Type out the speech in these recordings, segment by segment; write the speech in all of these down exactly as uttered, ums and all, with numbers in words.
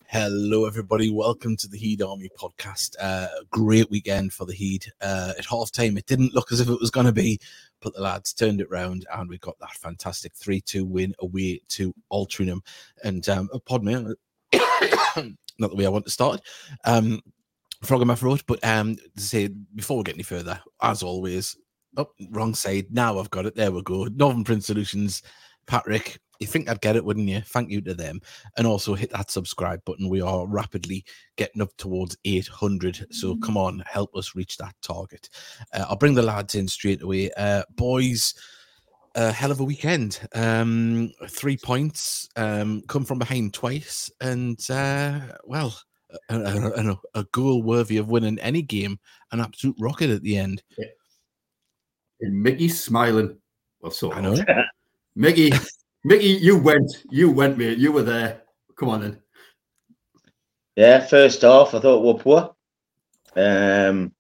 Hello, everybody. Welcome to the Heed Army podcast. Uh, great weekend for the Heed. Uh, at half-time, it didn't look as if it was going to be, but the lads turned it round, and we got that fantastic three two win away to Altrincham. And, um, pardon me, not the way I want to start. Um, frog in my throat, but um, to say, before we get any further, as always, oh, wrong side. Now I've got it. There we go. Northern Print Solutions, Patrick. You think I'd get it, wouldn't you? Thank you to them. And also hit that subscribe button. We are rapidly getting up towards eight hundred. So come on, help us reach that target. Uh, I'll bring the lads in straight away. Uh, boys, a hell of a weekend. Um, three points, um, come from behind twice. And, uh, well, a, a, a goal worthy of winning any game. An absolute rocket at the end. Yeah. And Mickey's smiling. Well, so I know. Mickey... Mickey, you went, you went, mate. You were there. Come on then. Yeah, first off, I thought we were poor. Um,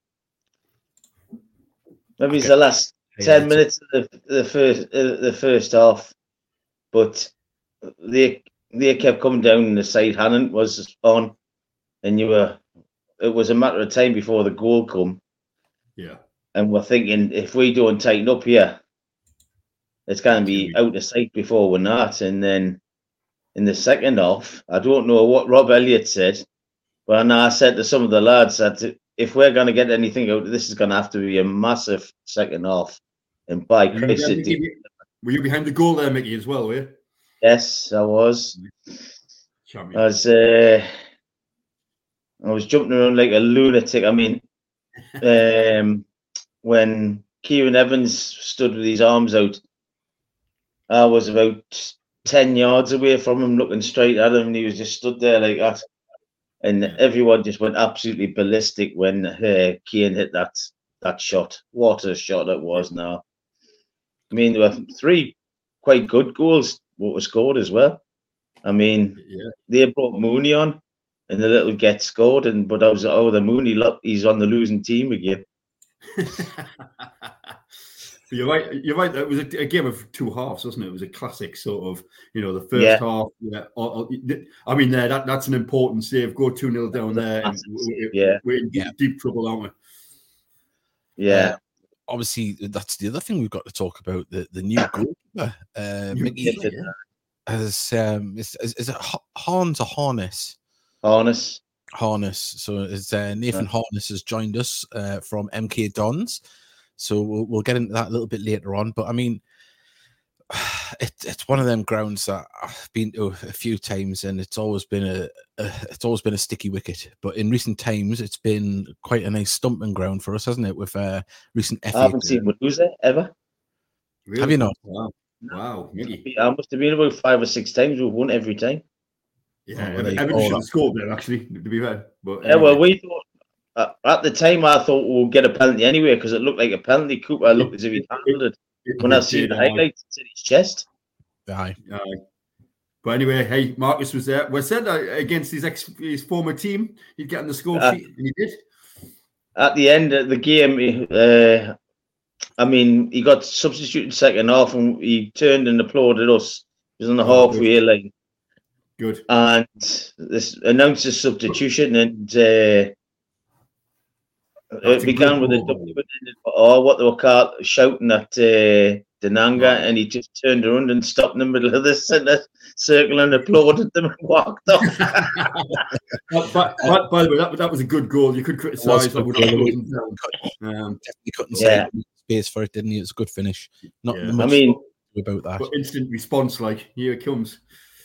maybe it's the last ten minutes of the, the first uh, the first half, but they they kept coming down and the side Hannon was on, and you were. It was a matter of time before the goal come. Yeah, and we're thinking if we don't tighten up here, it's going to be out of sight before we're not. And then in the second half, I don't know what Rob Elliott said, but I know I said to some of the lads that if we're going to get anything out of this, is going to have to be a massive second half. And by were Christ, you, it did. Were you behind the goal there, Mickey, as well, were you? Yes, I was. Champion. I was, uh, I was jumping around like a lunatic. I mean, um, when Kieran Evans stood with his arms out, I was about ten yards away from him, looking straight at him, and he was just stood there like that. And everyone just went absolutely ballistic when uh, Kieran hit that that shot. What a shot it was now. I mean, there were three quite good goals what were scored as well. I mean, yeah. They brought Mooney on, and the little get scored, and but I was oh the Mooney look, he's on the losing team again. You're right. You're right. It was a, a game of two halves, wasn't it? It was a classic sort of, you know, the first yeah. half. Yeah. Or, or, I mean, there that that's an important save. Go two nil down there. And we're, yeah. We're in deep, yeah. deep trouble, aren't we? Yeah. Uh, obviously, that's the other thing we've got to talk about. The the new goalkeeper, uh, Mickey, as um, is, is, is it Harnes or Harness? Harness. Harness. So it's uh, Nathan yeah. Harness has joined us uh, from M K Dons. So we'll, we'll get into that a little bit later on. But I mean, it, it's one of them grounds that I've been to a few times, and it's always been a, a it's always been a sticky wicket. But in recent times, it's been quite a nice stumping ground for us, hasn't it? With uh, recent F A. I haven't seen we lose it ever. Really? Have you not? Wow, wow, Mickey. I must have been about five or six times. We've won every time. Yeah, oh, well, Everton should have scored there actually. To be fair, but yeah, well, we thought. Uh, at the time, I thought we'll get a penalty anyway because it looked like a penalty. Cooper looked as if he handled it. it when it I see the highlights, it's in his chest. Aye. Aye. But anyway, hey, Marcus was there. We said that against his ex, his former team, he'd get on the score uh, sheet, and he did. At the end of the game, uh, I mean, he got substituted second half, and he turned and applauded us. He was on the oh, halfway line. Good. And this announced a substitution, and. Uh, That's it began with a double, or what they were called, shouting at uh, Denanga, right. And he just turned around and stopped in the middle of the centre circle and applauded them and walked off. but, but, but, by the way, that, that was a good goal. You could criticise that. Would have um, definitely couldn't say yeah. space for it, didn't he? It was a good finish. Not yeah. much I mean, about that. But instant response, like here it comes.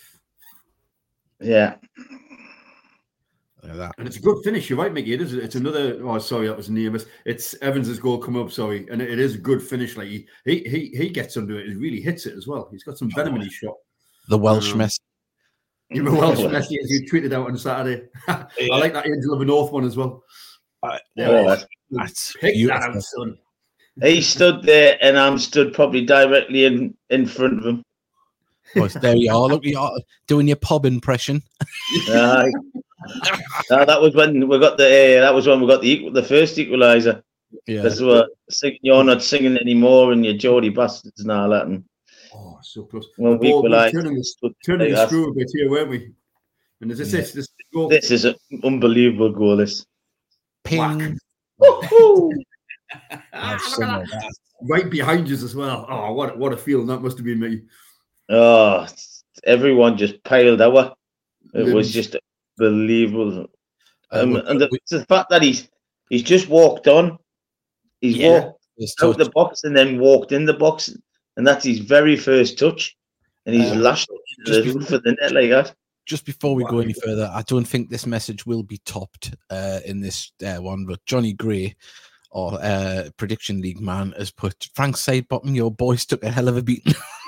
Yeah. Like that. And it's a good finish, you're right, Mickey. It is. It's another. Oh, sorry, that was Nemus. It's Evans's goal come up. Sorry, and it, it is a good finish. Like he, he, he, he gets under it. He really hits it as well. He's got some venom in his shot. The Welsh um, Messi. You're a Welsh Messi, as you tweeted out on Saturday. I yeah. like that Angel of the North one as well. Uh, yeah, oh, that's, that's pick that out, son. He stood there, and I'm stood probably directly in, in front of him. Well, there you are. Look, you are doing your pub impression. Uh, no, that was when we got the. Uh, that was when we got the the first equaliser. Yeah, because we're singing, you're not singing anymore, and you're Geordie bastards and all that. And oh, so close. Well, we ball, equalised. Turning the, turning the screw a bit here, weren't we? And there's Yeah. this, this goal. This is an unbelievable goal. This. Ping. Woohoo! Have some of that. Right behind us as well. Oh, what what a feeling that must have been me. Oh, everyone just piled out. It was Limbs. just unbelievable. Uh, Um, we- and the, we- the fact that he's he's just walked on, he's Yeah. walked It's out touch. the box and then walked in the box, and that's his very first touch, and he's Uh, lashed just the be- roof of the net like that. Just before we go Wow. any further, I don't think this message will be topped uh, in this uh, one, but Johnny Gray, or uh, Prediction League man, has put, Frank Sidebottom, your boys took a hell of a beating.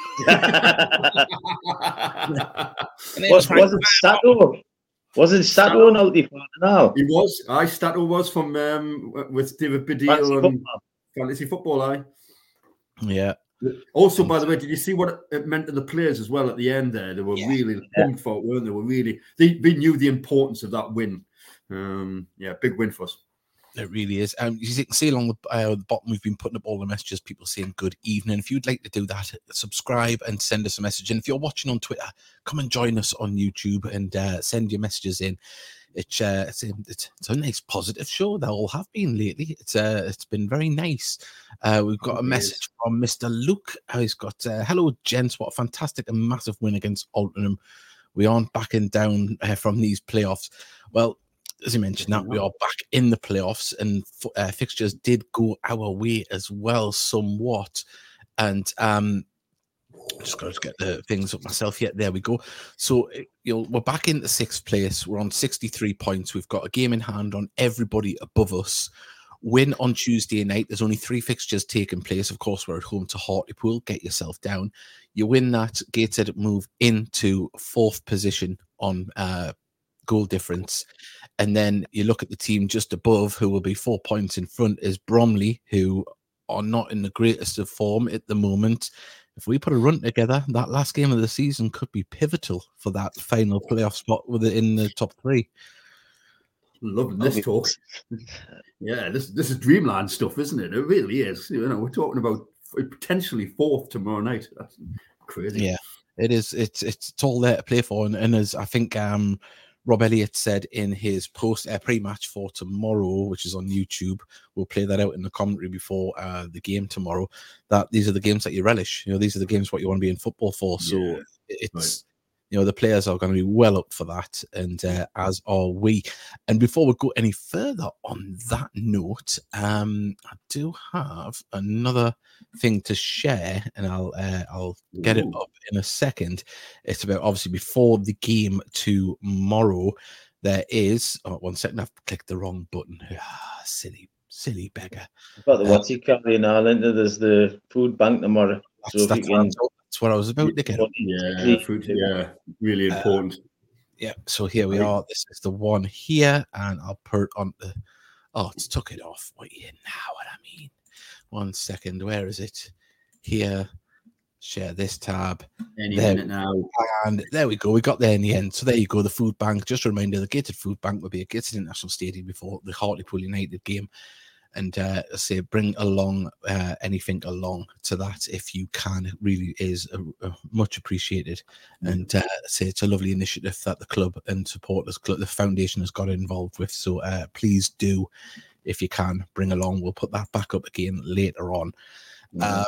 Was, wasn't Sato? Wasn't Sato an outie for now? He was. I Stato was from um, with David Fancy Baddiel and football. fantasy football. I Yeah. also, by the way, did you see what it meant to the players as well at the end? There, they were Yeah. really pumped for it, weren't they? They were really. They, they knew the importance of that win. Um, yeah, big win for us. It really is. Um, as you can see along the, uh, the bottom, we've been putting up all the messages, people saying good evening. If you'd like to do that, subscribe and send us a message. And if you're watching on Twitter, come and join us on YouTube and uh, send your messages in. It's, uh, it's, it's, it's a nice, positive show. They all have been lately. It's uh, It's been very nice. Uh, we've got a It is. message from Mister Luke. Uh, he's got, uh, hello, gents. What a fantastic and massive win against Altrincham. We aren't backing down uh, from these playoffs. Well, as you mentioned, that we are back in the playoffs, and uh, fixtures did go our way as well, somewhat. And um, just got to get the things up myself. Yeah, there we go. So you know, we're back into sixth place. We're on sixty-three points. We've got a game in hand on everybody above us. Win on Tuesday night. There's only three fixtures taking place. Of course, we're at home to Hartlepool. Get yourself down. You win that, Gateshead move into fourth position on uh, goal difference. And then you look at the team just above, who will be four points in front, is Bromley, who are not in the greatest of form at the moment. If we put a run together, that last game of the season could be pivotal for that final playoff spot within the top three. Loving this talk. Yeah, this this is dreamland stuff, isn't it? It really is. You know, we're talking about potentially fourth tomorrow night. That's crazy. Yeah, it is. It's it's, it's all there to play for, and, and as I think um, Rob Elliott said in his post uh, pre-match for tomorrow, which is on YouTube, we'll play that out in the commentary before uh, the game tomorrow. That these are the games that you relish. You know, these are the games what you want to be in football for. So Yeah, it's. right. You know, the players are going to be well up for that, and uh, as are we. And before we go any further on that note, um, I do have another thing to share, and I'll uh, I'll get it Ooh. up in a second. It's about obviously before the game tomorrow. There is oh, one second. I've clicked the wrong button. Ah, silly, silly beggar. Got the what's he carrying Ireland? There's the food bank tomorrow. That's, So if that's, you what, can, I- that's what I was about to get. Yeah, food, yeah, really Uh, important. Yeah, so here we Right. are. This is the one here, and I'll put it on the. Oh, it's took it off. What you now? What I mean? One second. Where is it? Here. Share this tab, Any there- minute now. and there we go. We got there in the end. So there you go. The food bank. Just a reminder: the Gateshead Food Bank will be at Gateshead International Stadium before the Hartlepool United game. And uh, say, bring along uh, anything along to that if you can. It really is uh, uh, much appreciated. And uh, say it's a lovely initiative that the club and supporters, club, the foundation has got involved with. So uh, please do, if you can, bring along. We'll put that back up again later on. Um,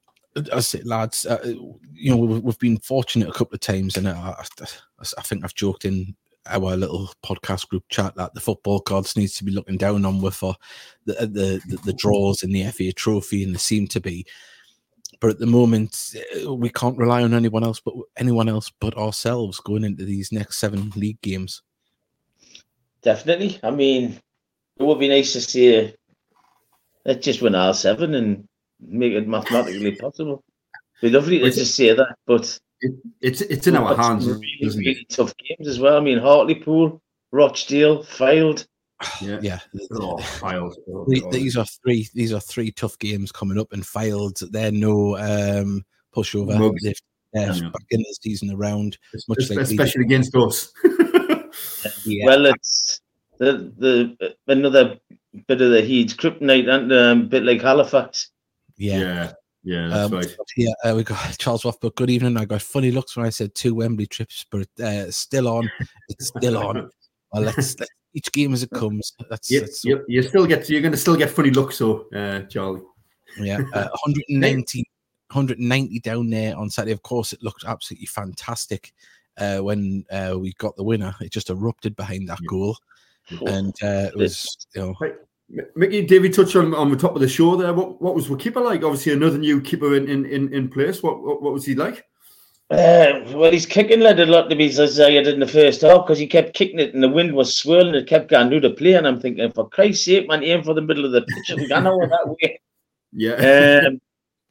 I say, lads, uh, you know, we've, we've been fortunate a couple of times, and I, I, I think I've joked in our little podcast group chat that the football gods needs to be looking down on with for the the, the the draws in the F A Trophy, and they seem to be. But at the moment, we can't rely on anyone else but anyone else but ourselves going into these next seven league games. definitely. I mean, it would be nice to see. Let's just win R seven and make it mathematically possible. It'd be lovely to Which- just say that, but It, it's it's in we've our got some hands, really, isn't it? really tough games as well. I mean, Hartlepool, Rochdale, Fylde. Yeah. Yeah, Oh, Files. Oh, The- God. these are three. These are three tough games coming up, and Fylde. They're no um, pushover. Mugs. They've they're Yeah. back in the season around. much Es- like we especially against us. Yeah. Well, it's the the another bit of the Heats kryptonite, and um, a bit like Halifax. Yeah. yeah. Yeah, that's um, right. Yeah, uh, we got Charles Rothberg. Good evening. I got funny looks when I said two Wembley trips, but uh, still on. It's still on. Well, let's, let's each game as it comes. That's, Yep, that's yep. You still get you're going to still get funny looks, so uh, Charlie. Yeah, uh, one ninety, one ninety down there on Saturday. Of course, it looked absolutely fantastic uh, when uh, we got the winner. It just erupted behind that goal, and uh, it was, you know. Right. Mickey, David touched on on the top of the show there. What what was the keeper like? Obviously, another new keeper in in, in, in place. What, what what was he like? Uh, well, his kicking led a lot to be desired in the first half because he kept kicking it and the wind was swirling. It kept going through the play, and I'm thinking, for Christ's sake, man, aim for the middle of the pitch and go that way. Yeah. Um,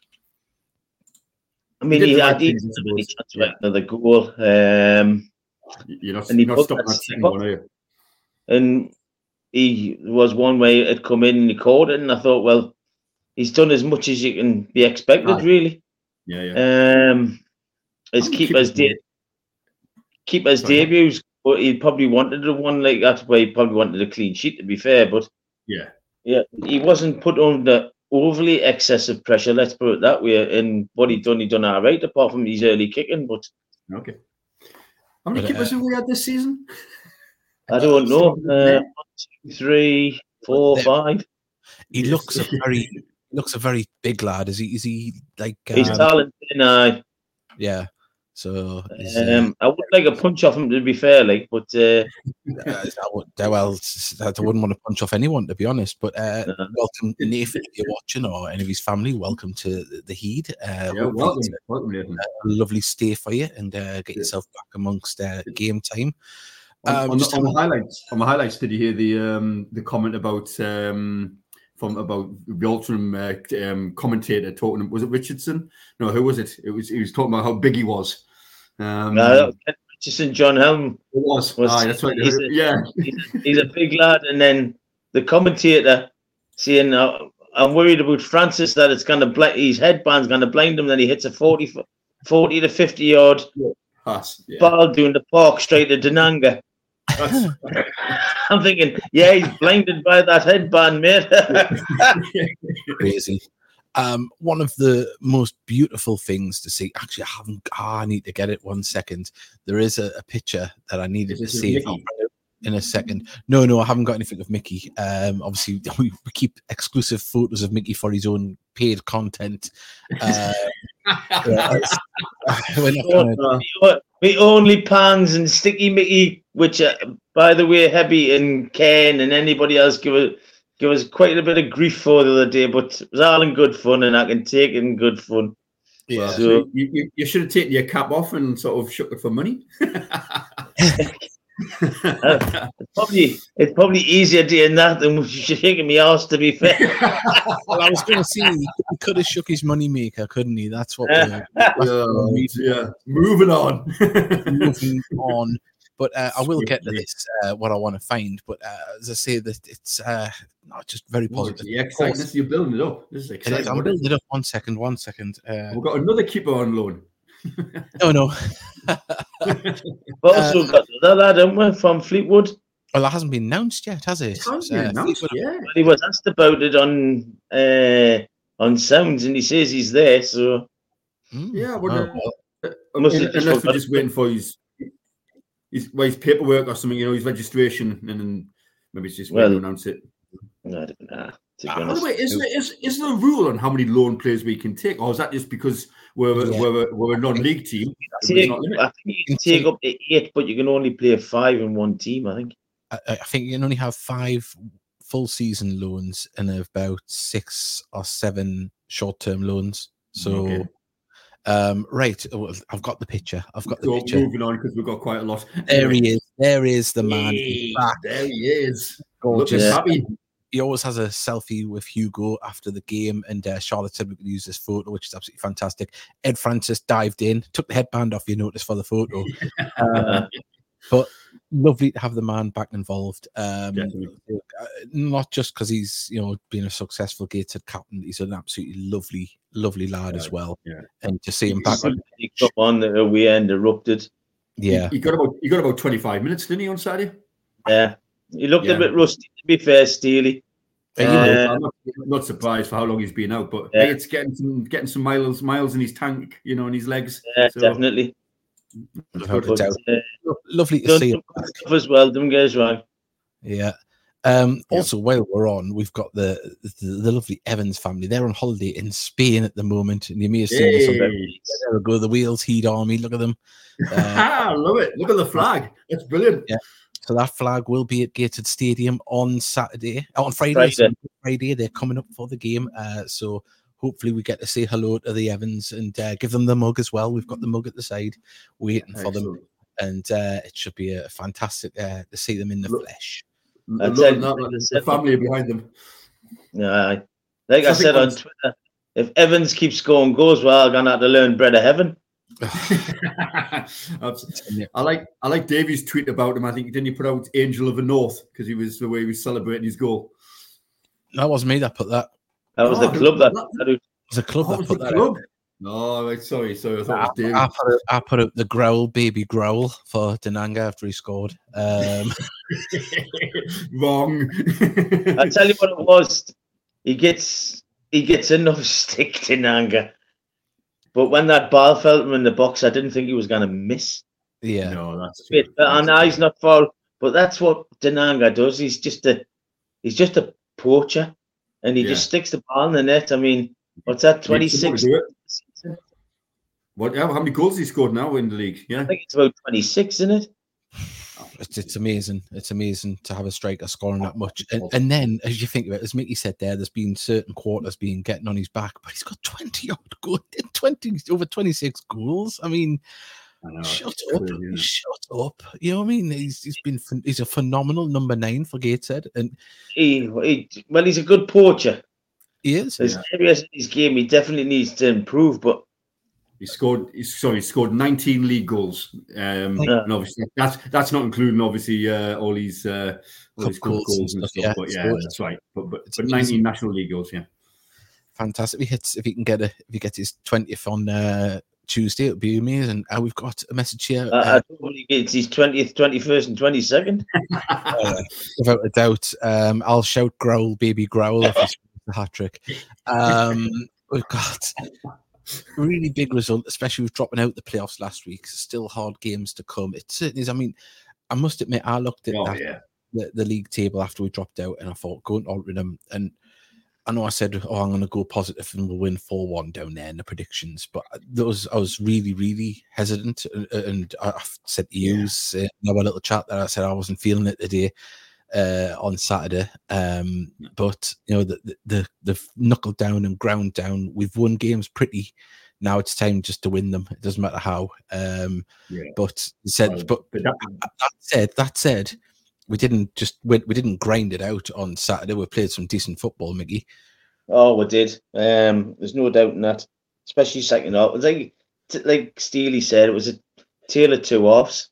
I mean, he, he had he chance to make another goal. Um, you're not, and he you're not stopping that second one, are you? And he was one way it come in and he caught it, and I thought, well, he's done as much as you can be expected, ah. really. Yeah, yeah. Um, his keeper's de- keeper's Sorry, debuts, but he probably wanted the one like that's why he probably wanted a clean sheet, to be fair. But yeah, yeah, he wasn't put under overly excessive pressure. Let's put it that way. And what he done, he done all right, apart from his early kicking. But okay, how many but, keepers uh, have we had this season? I don't know. Uh, one, two, three, four, five. He looks a very looks a very big lad. Is he? Is he like? He's um, talented. Uh, yeah. So um, uh, I would like a punch off him, to be fair, like, but uh, uh, I would, well, I wouldn't want to punch off anyone, to be honest. But uh, uh, welcome, Nathan, if you're watching, or any of his family. Welcome to the Heed. Uh, yeah, welcome, a, welcome, Nathan. A lovely stay for you, and uh, get yourself back amongst uh, game time. On, um, on, the, on the highlights, on the highlights, did you hear the um, the comment about um, from about the Altrincham uh, um, commentator talking? Was it Richardson? No, who was it? It was he was talking about how big he was. Um, no, Richardson, John Helm. It was. was Aye, that's right. He's a, yeah, he's a, he's a big lad, and then the commentator saying, uh, "I'm worried about Francis that it's going to bl- his headband's going to blind him." Then he hits a forty, forty to fifty yard pass, yeah. ball doing the park straight to Denanga. I'm thinking, yeah, he's blinded by that headband, mate. Crazy. Um, one of the most beautiful things to see. Actually, I haven't. Oh, I need to get it. One second. There is a, a picture that I needed to see if in a second. No, no, I haven't got anything of Mickey. Um, obviously, we keep exclusive photos of Mickey for his own paid content. Uh, yeah, we're not gonna... We only pans and Sticky Mickey, which, uh, by the way, Hebby and Ken and anybody else give us give us quite a bit of grief for the other day, but it was all in good fun, and I can take it in good fun. Yeah, so, so you, you, you should have taken your cap off and sort of shook it for money. uh, it's probably it's probably easier doing that than shaking me ass, to be fair. Well, I was going to say he could have shook his money maker, couldn't he? That's what. We're, that's yeah, what yeah. Moving on. Moving on. But uh, I will get to this, uh, what I want to find. But uh, as I say, that it's uh, not just very positive. Yeah, exciting. You're building it up. This is exciting. I'm building it up. One second, one second. Uh, We've got another keeper on loan. no, no. We've also uh, got another lad, haven't we, from Fleetwood? Well, it hasn't been announced yet, has it? It hasn't been uh, announced, yeah. Well, he was asked about it on uh, on Sounds, and he says he's there, so... Mm. Yeah, well, oh. uh, uh, unless, unless we're just waiting for his... His, well, his paperwork or something, you know, his registration, and then maybe it's just well, to announce it. No, nah, uh, by the way, is there, is, is there a rule on how many loan players we can take, or is that just because we're yeah. we're, we're a non-league team? Take, I think you can take up to eight, but you can only play five in one team, I think. I, I think you can only have five full season loans and about six or seven short-term loans. So... Okay. Um, right, I've got the picture. I've got the so picture. Moving on because we've got quite a lot. There he is. There is the man. Hey, there he is. Gorgeous. Looking happy. He always has a selfie with Hugo after the game, and uh, Charlotte said we could use this photo, which is absolutely fantastic. Ed Francis dived in, took the headband off, you notice, for the photo. uh, but lovely to have the man back involved. Um, not just because he's, you know, been a successful Gateshead captain. He's an absolutely lovely, lovely lad yeah, as well. Yeah. And to see him back on, he got on the weekend erupted. Yeah, he, he got about he got about twenty-five minutes, didn't he, on Saturday? Yeah, he looked yeah. a bit rusty, to be fair, Steely. Uh, I'm not, not surprised for how long he's been out, but Yeah. hey, it's getting some getting some miles miles in his tank, you know, in his legs. Yeah, So, definitely. Without a But, doubt. uh, Lovely to done see some him good back. stuff as well. Don't get us wrong. Yeah. Um, Yeah. Also, while we're on, we've got the, the the lovely Evans family. They're on holiday in Spain at the moment, and you may have seen this on Hey. there we go, the Wales Heat Army. Look at them. Uh, I love it. Look at the flag. That's brilliant. Yeah. So that flag will be at Gated Stadium on Saturday, on Friday. Friday. So Friday, they're coming up for the game. Uh, so hopefully we get to say hello to the Evans and uh, give them the mug as well. We've got the mug at the side waiting for them, Excellent. and uh, it should be a fantastic uh, to see them in the Look- flesh. I I love tell you, that, like I the said- family behind them. Yeah, like I Traffic said on ones. Twitter, if Evans keeps scoring goals, well, I'm gonna have to learn bread of heaven. I like I like Davies' tweet about him. I think didn't he put out Angel of the North because he was the way he was celebrating his goal. That wasn't me that put that. That was Oh, the club who- that. that- that It was a club Oh, that was put the that club? out. No, right, sorry, sorry. I thought I, it was Davies. I, put out, I put out the growl, baby growl for Denanga after he scored. Um, Wrong. I tell you what it was. He gets he gets enough stick in anger, but when that ball felt him in the box, I didn't think he was gonna miss. yeah. No, that's Bit, true. but I know he's not foul, but that's what Denanga does. He's just a he's just a poacher, and he Yeah. just sticks the ball in the net. I mean, what's that? Needs Twenty someone six. to do it. What? How many goals has he scored now in the league? Yeah. I think it's about twenty six, isn't it? It's, it's amazing. It's amazing to have a striker scoring that much. And, and then, as you think about it, as Mickey said there, there's been certain quarters being getting on his back, but he's got twenty odd goals, twenty over twenty-six goals. I mean, I know, shut it's up, crazy, isn't it? shut up. You know what I mean? He's he's been phen- he's a phenomenal number nine for Gateshead, and He, he well, he's a good poacher. he is. There's Yeah. areas in his game he definitely needs to improve, but He scored. He's sorry. He scored nineteen league goals. Um, Yeah. and obviously that's that's not including obviously uh, all these uh, all Cup these cup goals goals and and stuff, stuff. yeah. But So yeah, it's- that's right. But but, it's but amazing. nineteen national league goals. Yeah. Fantastic. If he hits, if he can get a, if he gets his twentieth on uh, Tuesday, it'll be amazing. Uh, we've got a message here. I, uh, I don't believe it's his twentieth, twenty-first, and twenty-second. Uh, without a doubt. Um, I'll shout growl, baby growl if he's the hat trick. Um, we've got a really big result, especially with dropping out the playoffs last week. Still hard games to come. It certainly is. I mean, I must admit, I looked at Oh that, yeah. the, the league table after we dropped out, and I thought, going to Altrincham, and I know I said, oh, I'm going to go positive and we'll win four one down there in the predictions, but those I was really, really hesitant. And, and I said to you, uh, in our little chat, that I said I wasn't feeling it today uh, on Saturday. Um, but, you know, the, the, the knuckled down and ground down. We've won games pretty. Now it's time just to win them. It doesn't matter how. Um, Yeah. but he said, Well, but but that, that said, that said, we didn't just we, we didn't grind it out on Saturday. We played some decent football, Mickey. Oh, we did. Um, there's no doubt in that, especially second half. It's like t- like Steely said, it was a tale of two halves.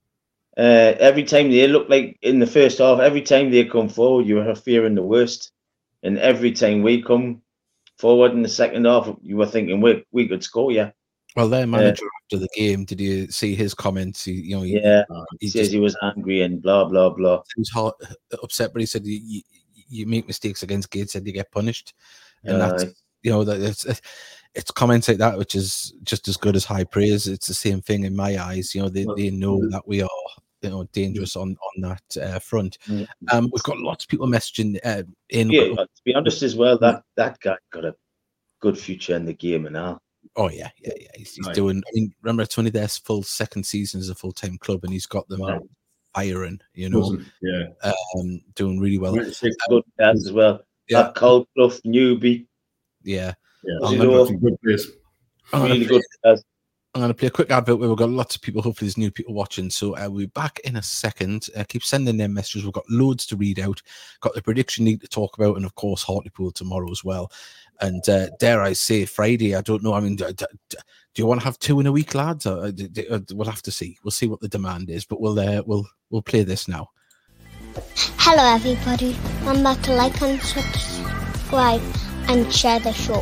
Uh, every time they looked like in the first half, every time they come forward, you were fearing the worst, and every time we come forward in the second half, you were thinking we we could score. Yeah, Well, their manager after the game, did you see his comments? He, you know, he, yeah. he He says just he was angry and blah blah blah. he was hot, upset, but he said you, you, you make mistakes against Gates, said you get punished, and that's Aye. you know that it's it's comments like that which is just as good as high praise. It's the same thing in my eyes. You know, they, Well, they know mm. that we are you know dangerous on on that uh, front. Mm. Um, we've got lots of people messaging uh, in. Yeah, to be honest as well, that that guy got a good future in the game and all. Oh yeah, yeah, yeah. He's, he's Right. doing. I mean, remember it's only their full second season as a full time club, and he's got them Wow. firing. You know, Wasn't- yeah. um, doing really well. Right, six- Good guys as well. Yeah. That Coldclough, Newbie, Yeah, yeah. Was I'm it gonna- all- Some good players. I'm gonna really play- good guys. I'm going to play a quick advert where we've got lots of people. Hopefully, there's new people watching. So uh, we'll be back in a second. Uh, keep sending them messages. We've got loads to read out. Got the prediction league to talk about, and of course, Hartlepool tomorrow as well. And uh, dare I say, Friday? I don't know. I mean, d- d- d- do you want to have two in a week, lads? Or, uh, d- d- uh, we'll have to see. We'll see what the demand is. But we'll uh, we'll we'll play this now. Hello everybody, remember to like and subscribe and share the show.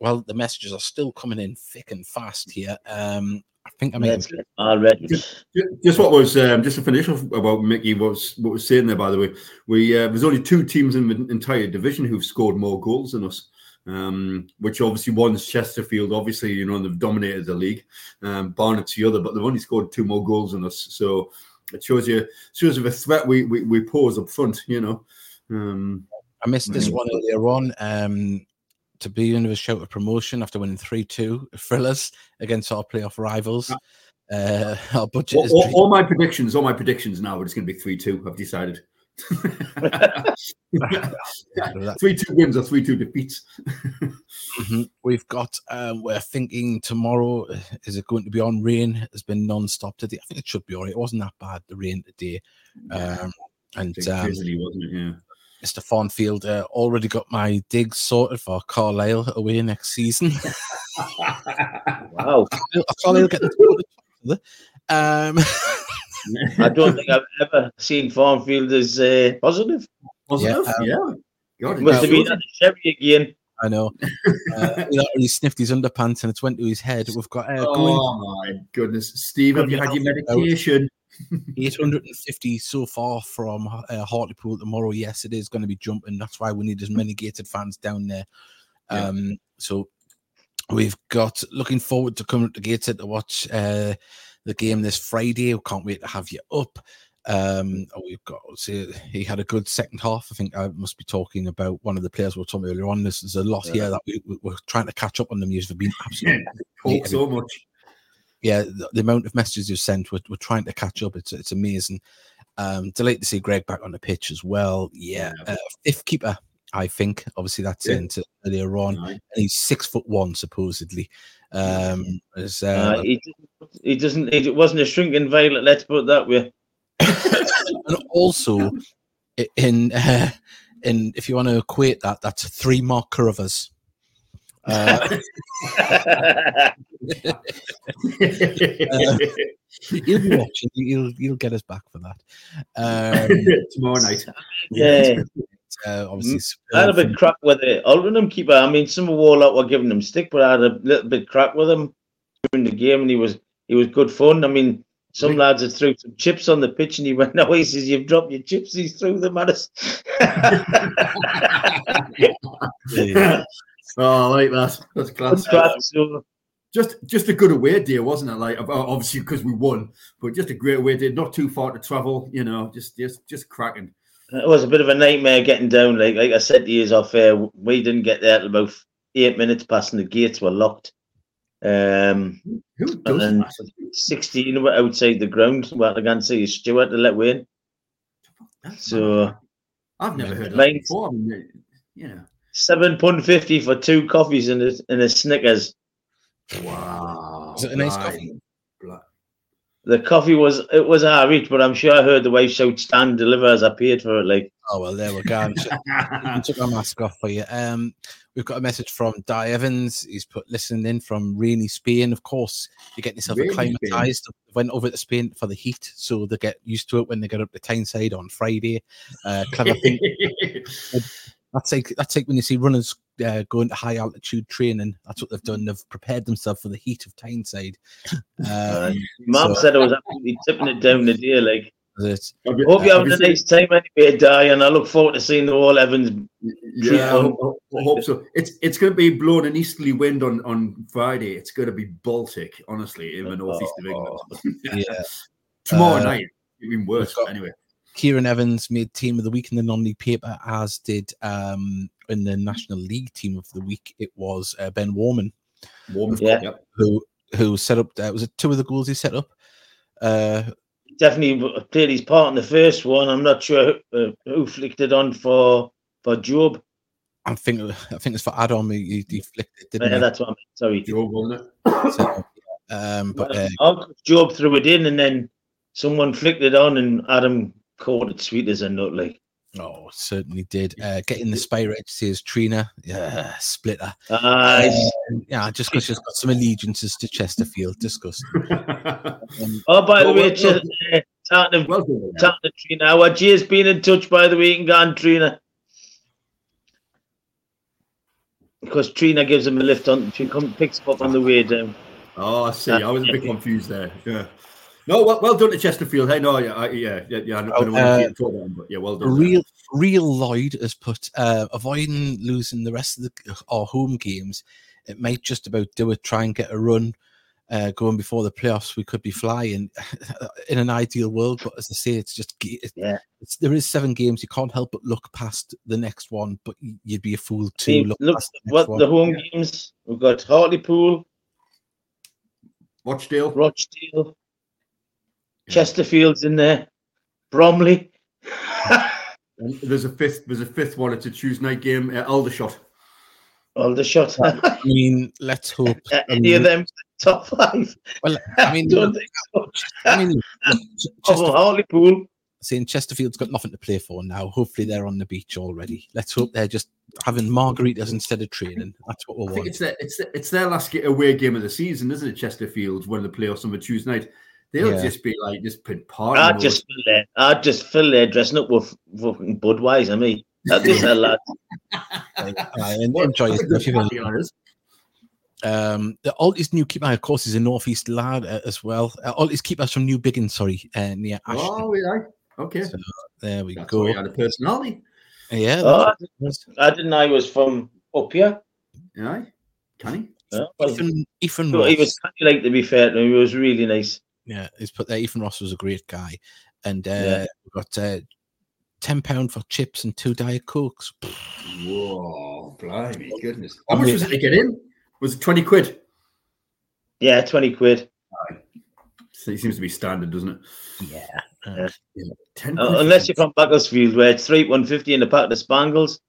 well, the messages are still coming in thick and fast here. Um, I think I mean already. Just, just what was um, just to finish off about Mickey. What was what was saying there? By the way, we uh, there's only two teams in the entire division who've scored more goals than us. Um, which obviously one's Chesterfield. Obviously, you know, and they've dominated the league. Um, Barnet's the other, but they've only scored two more goals than us. So it shows you shows you the threat we we, we pose up front. You know. Um, I missed this one earlier on. Um, to be under a shout of promotion after winning three two thrillers against our playoff rivals. Uh, our budget all, is all, all my predictions, all my predictions now, it's going to be three two. I've decided. three two wins or three two defeats. Mm-hmm. We've got, um, we're thinking tomorrow, is it going to be on? Rain has been non-stop today. I think it should be all right. It wasn't that bad, the rain today. Um, and um, drizzly, wasn't it? Yeah. Mister Farnfield uh, already got my digs sorted for Carlisle away next season. Wow. Carlisle getting to um, I don't think I've ever seen Farnfield as uh, positive. Positive? Yeah. Um, yeah. God, must have been at the Chevy again. I know. Uh, he sniffed his underpants and it's went to his head. We've got uh, oh my goodness, Steve, have you had your medication? eight hundred fifty so far from uh, Hartlepool tomorrow. Yes, it is going to be jumping. That's why we need as many Gated fans down there. Um, yeah. So we've got looking forward to coming to Gated to watch uh, the game this Friday. We can't wait to have you up. Um, we've got see, he had a good second half. I think I must be talking about one of the players we were talking earlier on. There's, there's a lot yeah. here that we, we're trying to catch up on them. You've been absolutely yeah, so much. Yeah, the, the amount of messages you've sent, we're, we're trying to catch up. It's it's amazing. Um, delighted to see Greg back on the pitch as well. Yeah, uh, fifth keeper, I think. Obviously, that's yeah. into earlier on. Right. And he's six foot one, supposedly. Um, as, uh, uh, he, he doesn't. It wasn't a shrinking violet. Let's put it that way. And also, in uh, in if you want to equate that, that's three Mark Curvers. Uh, uh, he'll be watching. He'll he'll get us back for that um, tomorrow night. Yeah, uh, obviously. I had a bit crack with the Aldenham keeper. I mean, some of Warlock were giving him stick, but I had a little bit crack with him during the game, and he was he was good fun. I mean, some really? lads had threw some chips on the pitch, and he went, "No," he says, "You've dropped your chips." He threw them at us. Yeah. Oh, I like that. That's class. So, just, just a good away day, wasn't it? Like, obviously because we won, but just a great away day. Not too far to travel, you know. Just, just, just cracking. It was a bit of a nightmare getting down. Like, like I said to you off air, we didn't get there till about eight minutes past, and the gates were locked. Um, Who does and that? sixteen were outside the ground. Well, I can't see Stuart to let we in. That's so mad. I've never heard of that before. I mean, you know. Seven pound fifty for two coffees and a, and a Snickers. Wow! Is it a nice coffee? The coffee was it was our reach, but I'm sure I heard the wife shout, "Stand, deliver," as I paid for it. Like, oh well, there we go. I took my mask off for you. Um, we've got a message from Di Evans. He's put listening in from rainy Spain. Of course, you're getting yourself really acclimatized. Spain. Went over to Spain for the heat, so they get used to it when they get up to Tyneside on Friday. Uh, clever thing. That's like that's like when you see runners uh, going to high altitude training. That's what they've done. They've prepared themselves for the heat of Tyneside. Um, Mom so, said I was absolutely tipping it down the day. Like, it, I hope you're having a nice time anyway, Di, and I look forward to seeing the All Evans. Yeah, I hope, I hope so. It's it's going to be blowing an easterly wind on, on Friday. It's going to be Baltic, honestly, in the northeast of England. Yeah, tomorrow uh, night, even worse. Got, anyway. Kieran Evans made team of the week in the non-league paper, as did um, in the National League team of the week. It was uh, Ben Warman, Warman yeah. Yep. who who set up. Uh, was it two of the goals he set up? Uh, Definitely played his part in the first one. I'm not sure who, uh, who flicked it on for for Job. I think I think it's for Adam. He, he flicked it, didn't yeah, he? that's what I mean. Sorry, Job, wasn't it? So, um, but uh, oh, Job threw it in, and then someone flicked it on, and Adam caught it sweet as a nut, like. Oh, certainly did. Uh, getting the spy red says Trina, yeah, splitter. Uh, um, yeah, just because she's got some allegiances to Chesterfield. Disgusting. Um, oh, by well, the way, well, Ch- uh, talking well, to, talking to Trina, our Jay's been in touch, by the way, and gone, Trina. because Trina gives him a lift on. She comes picks him up on the way down. Oh, I see. I was a bit confused there. Yeah. No, well, well done to Chesterfield. Hey, no, yeah, yeah, yeah. yeah I don't, I don't uh, want to talk about him, but yeah, well done. Real, there. Real Lloyd has put uh, avoiding losing the rest of the, our home games. It might just about do it. Try and get a run uh, going before the playoffs. We could be flying in an ideal world, but as I say, it's just it, yeah. It's, there is seven games. You can't help but look past the next one, but you'd be a fool to See, look, look past the next what one. the home games. We've got Hartlepool, Rochdale, Rochdale, yeah. Chesterfield's in there, Bromley. And there's a fifth. There's a fifth one. It's a Tuesday night game. Uh, Aldershot. Aldershot. I mean, let's hope any of them top five. Well, I mean, don't think so. I mean, look, oh, Hartlepool. Saying Chesterfield's got nothing to play for now. Hopefully, they're on the beach already. Let's hope they're just having margaritas instead of training. That's what we I want. think it's their, it's their, it's their last away game of the season, isn't it? Chesterfield, when the playoffs on the Tuesday night. They'll yeah. just be like just put partying. I'd just fill there. I'd just fill there dressing up with fucking Budweiser. I mean, that'd be a lad. I enjoy it. Um, the Altis new keeper, of course, is a northeast lad uh, as well. Uh, Altis keeper's from New Biggin, sorry, uh, near Ashton. Oh, yeah. Okay. So, there we That's go. He had a personality. Yeah. Oh, I, didn't, I didn't know he was from up here. Yeah. Can he? Yeah, well, Ethan, Ethan so Ross. He was like, to be fair to him, he was really nice. Yeah, he's put there. Ethan Ross was a great guy. And uh, yeah. we've got uh, ten pounds for chips and two Diet Cokes. Whoa, blimey, goodness. How much was it to get in? Was it twenty quid? Yeah, twenty quid. So it seems to be standard, doesn't it? Yeah. Uh, yeah. ten uh, unless you're from Bakersfield, where it's three one fifty in the pack of Spangles.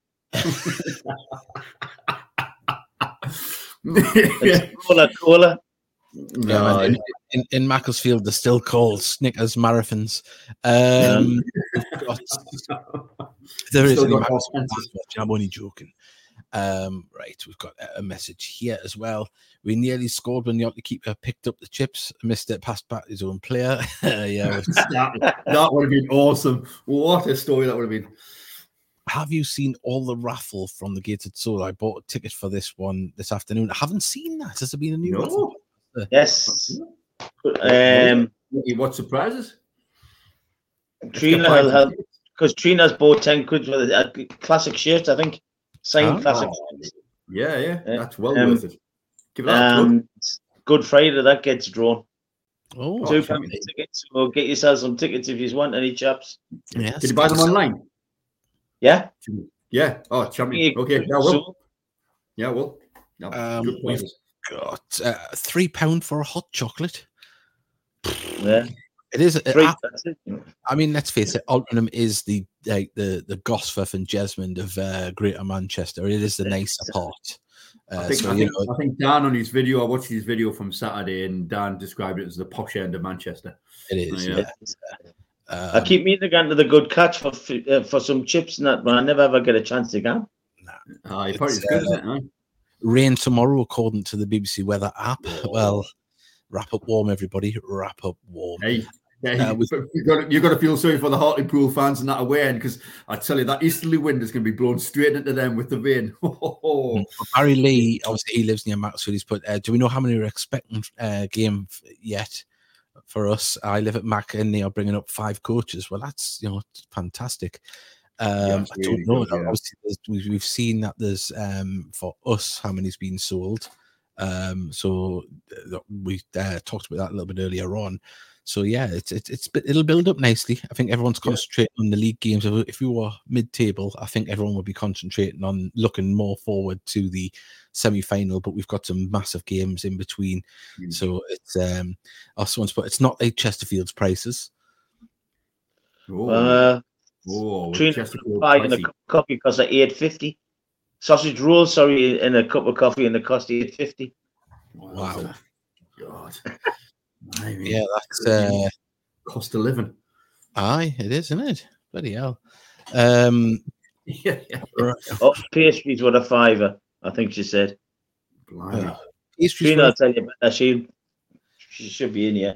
yeah. Cola, cola. No, yeah, in, in, in Macclesfield, they're still called Snickers marathons. Um, got, there is any I'm only joking. Um, right, we've got a message here as well. We nearly scored when the Altis keeper picked up the chips, missed it, passed back his own player. yeah, that, that would have been awesome. What a story that would have been. Have you seen all the raffle from the Gated Soul? I bought a ticket for this one this afternoon. I haven't seen that. Has there been a new no. raffle? Yes. Um, what surprises? Trina will help because Trina's bought ten quid for the classic shirt, I think. Signed oh, classic. Yeah, yeah, that's well um, worth it. Give it um, Good Friday, that gets drawn. Oh, two pound tickets. So get yourself some tickets if you want any chaps. Yes. Did you buy them online? Yeah. Yeah. Oh, champion. Okay. Yeah, well. Yeah, well. No, um, we've got uh, three pound for a hot chocolate. Yeah. It is. Three, uh, I mean, let's face it. Altrincham is the like the the Gosforth and Jesmond of uh, Greater Manchester. It is the nicer part. Uh, I, think, so, I, you think, know, I think Dan on his video. I watched his video from Saturday, and Dan described it as the posh end of Manchester. It is. Oh, yeah. yeah. Um, I keep meaning to get to the good catch for uh, for some chips and that, but I never ever get a chance to go. Nah, oh, it's, it's good, uh, isn't it? Huh? Rain tomorrow, according to the B B C weather app. Well, wrap up warm, everybody. Wrap up warm. Hey. Yeah, uh, you've got, you've got to feel sorry for the Hartlepool fans and that away end, because I tell you that easterly wind is going to be blown straight into them with the rain. Barry Lee, obviously he lives near Maxfield. He's put, uh, do we know how many we're expecting uh, game yet for us? I live at Mac and they are bringing up five coaches. Well, that's, you know, fantastic. Um, yeah, I don't know. Good, yeah. Obviously, we've seen that there's um, for us how many's been sold. Um, so uh, we uh, talked about that a little bit earlier on. So yeah, it's it's it's it'll build up nicely. I think everyone's concentrating yeah. on the league games. If we were mid-table, I think everyone would be concentrating on looking more forward to the semi-final. But we've got some massive games in between, mm-hmm. so it's um. Also, but it's not like Chesterfield's prices. Oh, uh, oh Chesterfield buying a cup of coffee costs at eight fifty. Sausage rolls, sorry, in a cup of coffee, and it cost eight fifty. Wow. God. I mean, yeah, that's uh, cost of living. Aye, it is, isn't it? Bloody hell. Um, yeah, yeah. Oh, pastries were a fiver, I think she said. Blimey. Pastries. I'll tell you better. She, she should be in here.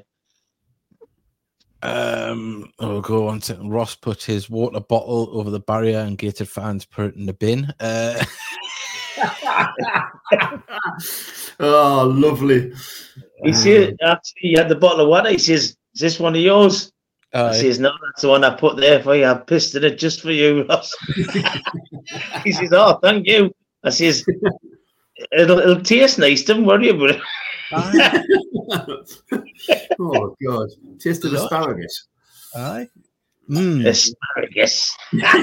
Um, oh, go on. Second. Ross put his water bottle over the barrier, and Gated fans put it in the bin. Uh, Oh, lovely. He said, actually, he had the bottle of water. He says, is this one of yours? Uh, I says, no, that's the one I put there for you. I pissed in it just for you, Ross. He says, oh, thank you. I says, it'll, it'll taste nice. Don't worry about it. Oh, God. Taste of asparagus. Aye. Mm. Asparagus.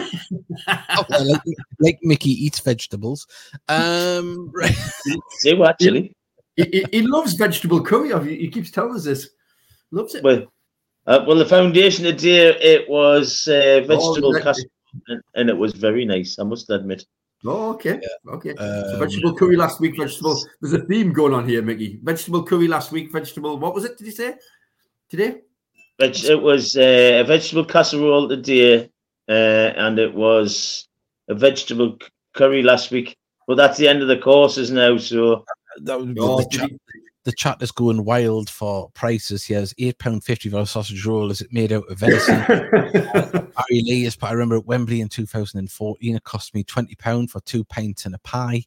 Okay, like, like Mickey eats vegetables. Um, right. Do actually. He, he, he loves vegetable curry. He, he keeps telling us this. Loves it. Well, uh, well, the foundation today, it was uh, vegetable Oh, casserole, and, and it was very nice, I must admit. Oh, okay. Yeah. Okay. Um, so vegetable curry last week, vegetable. There's a theme going on here, Mickey. Vegetable curry last week, vegetable. What was it? Did you say? Today? Veg- it was uh, a vegetable casserole today, uh, and it was a vegetable c- curry last week. But that's the end of the courses now, so. that was Oh, the, did chat, he- the chat is going wild for prices. He has eight pound fifty for a sausage roll. Is it made out of venison? Barry Lee is. I remember at Wembley in two thousand fourteen, it cost me twenty pound for two pints and a pie.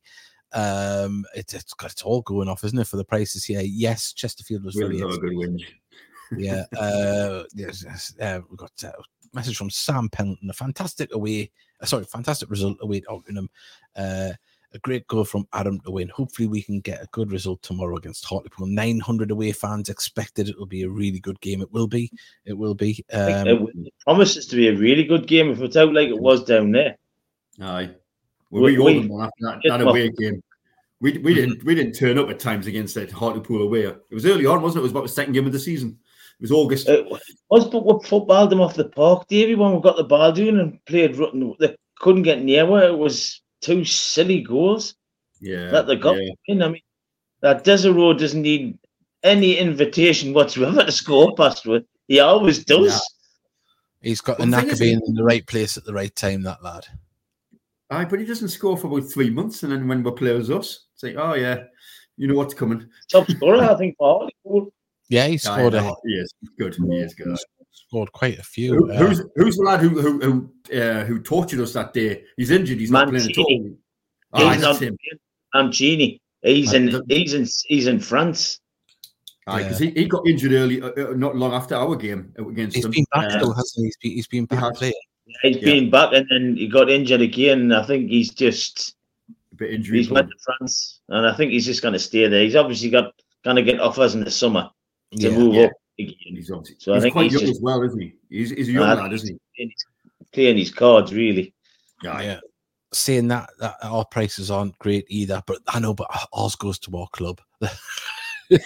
Um, it, it's got it's all going off, isn't it, for the prices here? Yes, Chesterfield was Really very not a good win. yeah. Uh, yes, yes, uh, we got a message from Sam Pendleton. A fantastic away, uh, sorry, fantastic result away at Oakenham. Uh, a great goal from Adam to win. Hopefully, we can get a good result tomorrow against Hartlepool. nine hundred away fans expected. It will be a really good game. It will be. It will be. Um, it, it promises to be a really good game if it's out like it was down there. Aye. Well, We- we, we- we after that, Get that them away game. We, we didn't we didn't turn up at times against that Hartlepool away. It was early on, wasn't it? It was about the second game of the season. It was August. It was, but we footballed them off the park, Davey, when we got the ball doing and played. They couldn't get near where it was two silly goals yeah. that they got yeah. in. I mean, that Desiree doesn't need any invitation whatsoever to score past with. He always does. Yeah. he's got Well, a the knack thing of is- being in the right place at the right time. That lad. Aye, but he doesn't score for about three months, and then when we play as us, it's like, oh yeah, you know what's coming. Top scorer, I think, for Hartlepool. Yeah, he Aye, scored. A, no, he is good. He is good. scored quite a few. Who, uh, who's who's the lad who who who, uh, who tortured us that day? He's injured. He's not playing at all. Mancini. Aye, He's that's on him. Mancini. He's Aye, in. that- He's in. He's in France. Aye, because he, he got injured early, uh, uh, not long after our game against he's them. been back Uh, though, hasn't he? He's been, he's been he back has. playing. He's Yeah. been back and then he got injured again. I think he's just. a bit injury. He's went to France, and I think he's just going to stay there. He's obviously got going to get offers in the summer to Yeah. move Yeah. up again. He's, obviously, So I he's think quite he's young just- as well, isn't he? He's, he's a young I lad, think isn't he? He's playing his cards really. Aye. Yeah. Saying that, that our prices aren't great either, but I know, but ours goes to our club. um,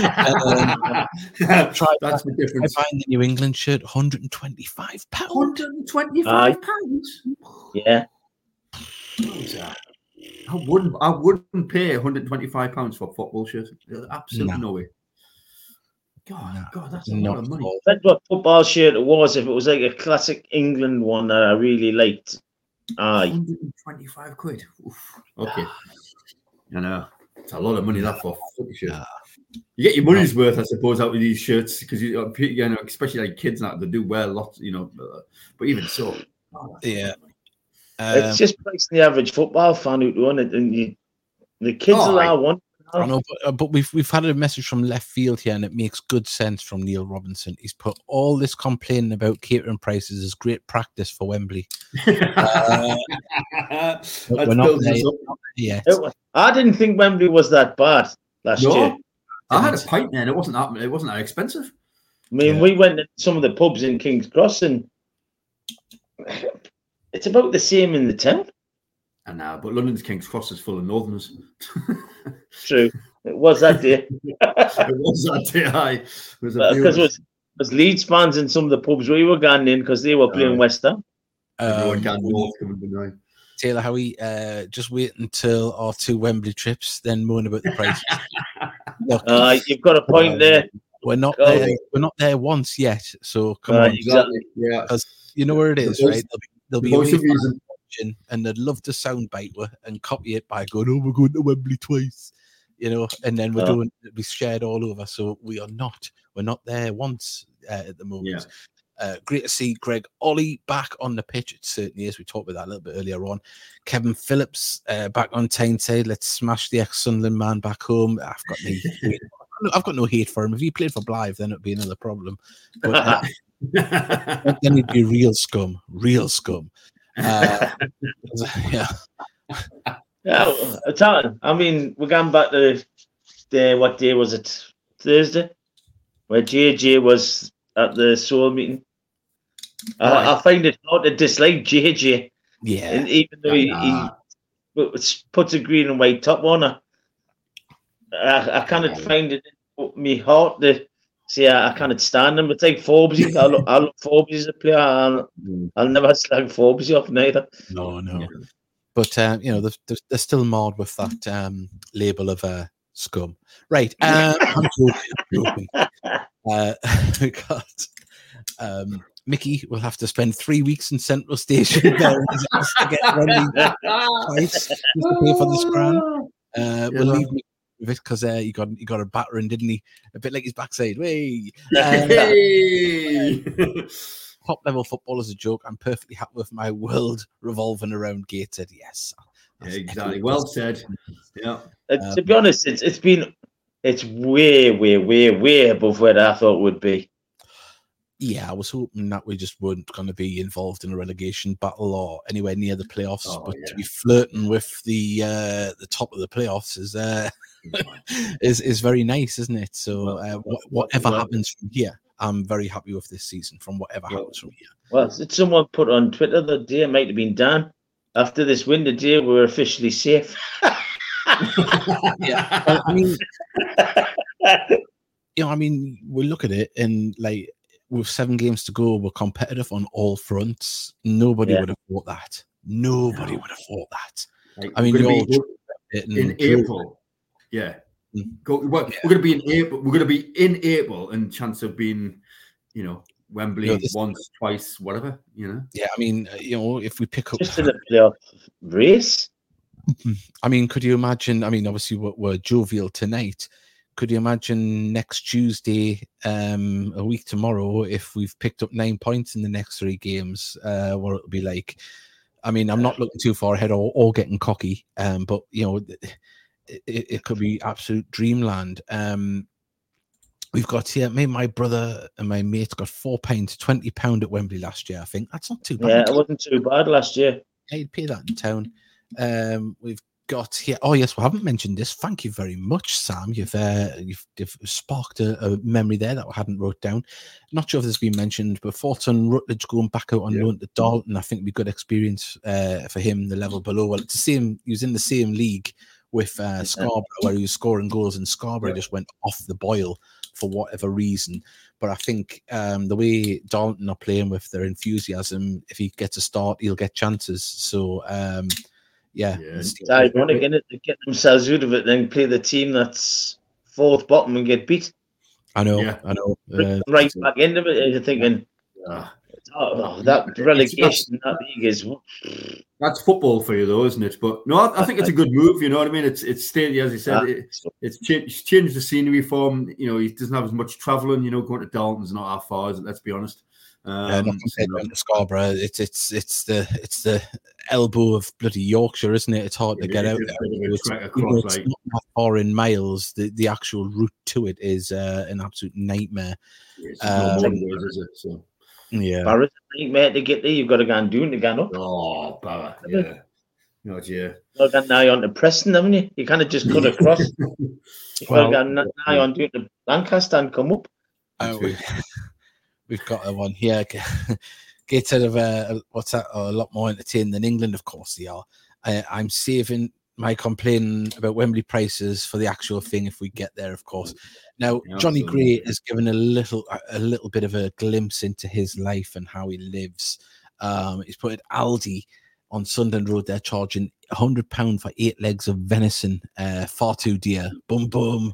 try That's the I difference. buying the New England shirt, one hundred and twenty-five pounds. one hundred and twenty-five pounds. Yeah, I wouldn't. I wouldn't pay one hundred and twenty-five pounds for a football shirt. Absolutely No. no way. God, No, God, that's a Not lot of at money. all. that's what football shirt it was. If it was like a classic England one that I really liked, aye. one hundred and twenty-five quid. Oof. Okay. I know. It's a lot of money that for a football shirt. Nah. You get your money's worth, I suppose, out of these shirts because you, uh, pe- you know, especially like kids now, they do wear lots, you know. Uh, but even so, oh, that's Yeah. It's Um, just pricing the average football fan who doing it, and you, the kids Oh, allow one. I know, but, uh, but we've we've had a message from left field here, and it makes good sense from Neil Robinson. He's put all this complaining about catering prices as great practice for Wembley. Uh, That's we're not building there us up. yet. It was, I didn't think Wembley was that bad last No. year. I had a pint there, and it wasn't that. It wasn't that expensive. I mean, Yeah. we went to some of the pubs in King's Cross, and it's about the same in the town. And now, but London's King's Cross is full of Northerners. True, it was that day It was that day. Aye. It was a because few- it was, it was Leeds fans in some of the pubs we were going in because they were playing Aye. West Ham. everyone Um, down north coming tonight. Taylor Howie, uh, just wait until our two Wembley trips, then moan about the prices. Look, Uh, you've got a point there. we're not oh. there. We're not there once yet. So come Right. on, Exactly. Yeah. you know where it is, The voice- right? There'll be, there'll The be voice away of reason. fans watching, and they'd love to soundbite we and copy it by going, "Oh, we're going to Wembley twice," you know, and then we're Oh. doing it'll be shared all over. So we are not. We're not there once uh, at the moment. Uh, great to see Greg Ollie back on the pitch. It certainly is. We talked about that a little bit earlier on. Kevin Phillips uh, back on Tyneside. Let's smash the ex-Sunderland man back home. I've got no hate. I've got no hate for him. If he played for Blythe, then it'd be another problem. But uh, then he'd be real scum. Real scum. Uh, yeah. Yeah, I mean, we're going back to the, what day was it? Thursday? Where J J was at the Soul meeting. I, right. I find it hard to dislike J J. Yeah. And even though he, uh, he puts a green and white top on her, I, I cannot find it in my heart to say I, I cannot stand him. It's like Forbesy. I look, I look Forbesy as a player. I'll, I'll never slag Forbesy off neither. No, no. But, uh, you know, they're, they're still marred with that um, label of uh, scum. Right. Um, I'm joking. I'm joking. Uh, we got um, Mickey will have to spend three weeks in Central Station there to get ready twice just to pay for this grand. Uh, we'll leave Mickey with it because uh, he got he got a battering, didn't he? A bit like his backside. Way. Um, hey! Top level football is a joke. I'm perfectly happy with my world revolving around Gateshead. Yes, yeah, exactly. Well said. Yeah. Uh, um, to be honest, it's it's been it's way, way, way, way above where I thought it would be. Yeah, I was hoping that we just weren't going to be involved in a relegation battle or anywhere near the playoffs. Oh, but yeah. to be flirting with the uh, the top of the playoffs is uh, is is very nice, isn't it? So uh, wh- whatever well, happens from here, I'm very happy with this season. From whatever well, happens from here. Well, someone put on Twitter the day it might have been Dan. After this win, the day we're officially safe. Yeah, well, I mean, you know, I mean, we look at it and like. With seven games to go, we're competitive on all fronts. Nobody yeah. would have thought that. Nobody no. would have thought that. Like, I mean, you're in, in April. Yeah. Go, well, yeah. We're going to be in April. We're going to be in April, and chance of being, you know, Wembley you know, this, once, twice, whatever. You know. Yeah, I mean, you know, if we pick up just in a playoff race. I mean, could you imagine? I mean, obviously, we're, we're jovial tonight. Could you imagine next Tuesday, um, a week tomorrow, if we've picked up nine points in the next three games, uh, what it'll be like? I mean, I'm not looking too far ahead or, or getting cocky, um, but, you know, it, it could be absolute dreamland. Um, we've got here, me and my brother and my mate got four pounds, twenty pounds at Wembley last year, I think. That's not too bad. Yeah, it wasn't too bad last year. Yeah, you'd pay that in town. Um, we've got here. Oh yes, we haven't mentioned this. Thank you very much, Sam. You've uh, you've, you've sparked a, a memory there that I hadn't wrote down. Not sure if this has been mentioned, but Forton Rutledge going back out on yeah. loan to Dalton. I think it'd be good experience uh, for him. The level below. Well, it's the same. He was in the same league with uh, Scarborough, where he was scoring goals, and Scarborough yeah. just went off the boil for whatever reason. But I think um, the way Dalton are playing with their enthusiasm, if he gets a start, he'll get chances. So. Um, Yeah, yeah. It's ironic, isn't it, to get themselves out of it, then play the team that's fourth bottom and get beat. I know, yeah. I know. Uh, right back into it, and you're thinking, yeah. oh, that relegation in that league is. That's football for you, though, isn't it? But no, I, I think it's a good move. You know what I mean? It's it's stayed, as you said, yeah. it, it's, changed, it's changed the scenery for him. You know, he doesn't have as much travelling. You know, going to Dalton's not that far, is it? Let's be honest. Um, yeah, not compared to Scarborough. It's it's it's the it's the elbow of bloody Yorkshire, isn't it? It's hard to get out. It's, across, it's like, not that far in miles. The the actual route to it is uh, an absolute nightmare. It's um, no ways, is it? So. Yeah, Barrett's a nightmare to get there. You've got to go and do it to get up. Oh, Barrett, yeah. No, yeah. You've got to go nigh on to Preston, haven't you? You kind of just cut across. You've well, got to go nigh on doing to Lancaster and come up. Oh, we, we've got a one here. Gateshead of uh, what's that? Oh, a lot more entertaining than England, of course they are. Uh, I'm saving my complaining about Wembley prices for the actual thing if we get there, of course. Now, yeah, Johnny Gray has given a little, a little bit of a glimpse into his life and how he lives. Um, he's put Aldi on Sunderland Road. They're charging a hundred pound for eight legs of venison. Uh, far too dear. Boom, boom.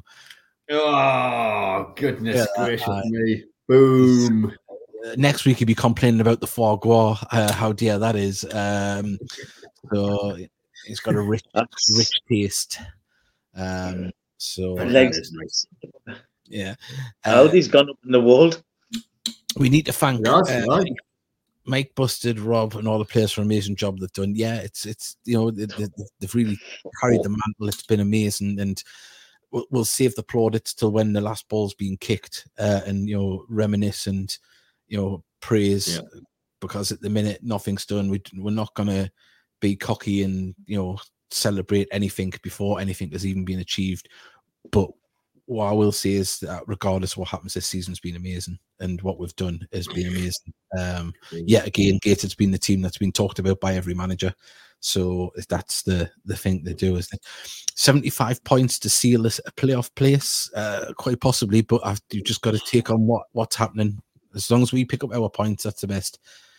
Oh goodness yeah, gracious uh, me! Boom. Next week he'll be complaining about the foie gras, uh, how dear that is. Um, so it's got a rich, rich taste. Um, so legs, yeah. Uh, Aldi's gone up in the world. we need to thank Yes, uh, right. Mike, Busted, Rob, and all the players for an amazing job they've done. Yeah, it's it's you know they, they, they've really carried the mantle. It's been amazing, and we'll, we'll save the plaudits till when the last ball's being kicked, uh, and you know reminisce and you know praise, yeah. because at the minute nothing's done. We we're not gonna be cocky and you know celebrate anything before anything has even been achieved. But what I will say is that regardless of what happens, this season's been amazing, and what we've done has been amazing. Um, yet again, Gated's been the team that's been talked about by every manager. So that's the the thing to do. Is that seventy-five points to seal a playoff place, uh, quite possibly. But I've, you've just got to take on what what's happening. As long as we pick up our points, that's the best.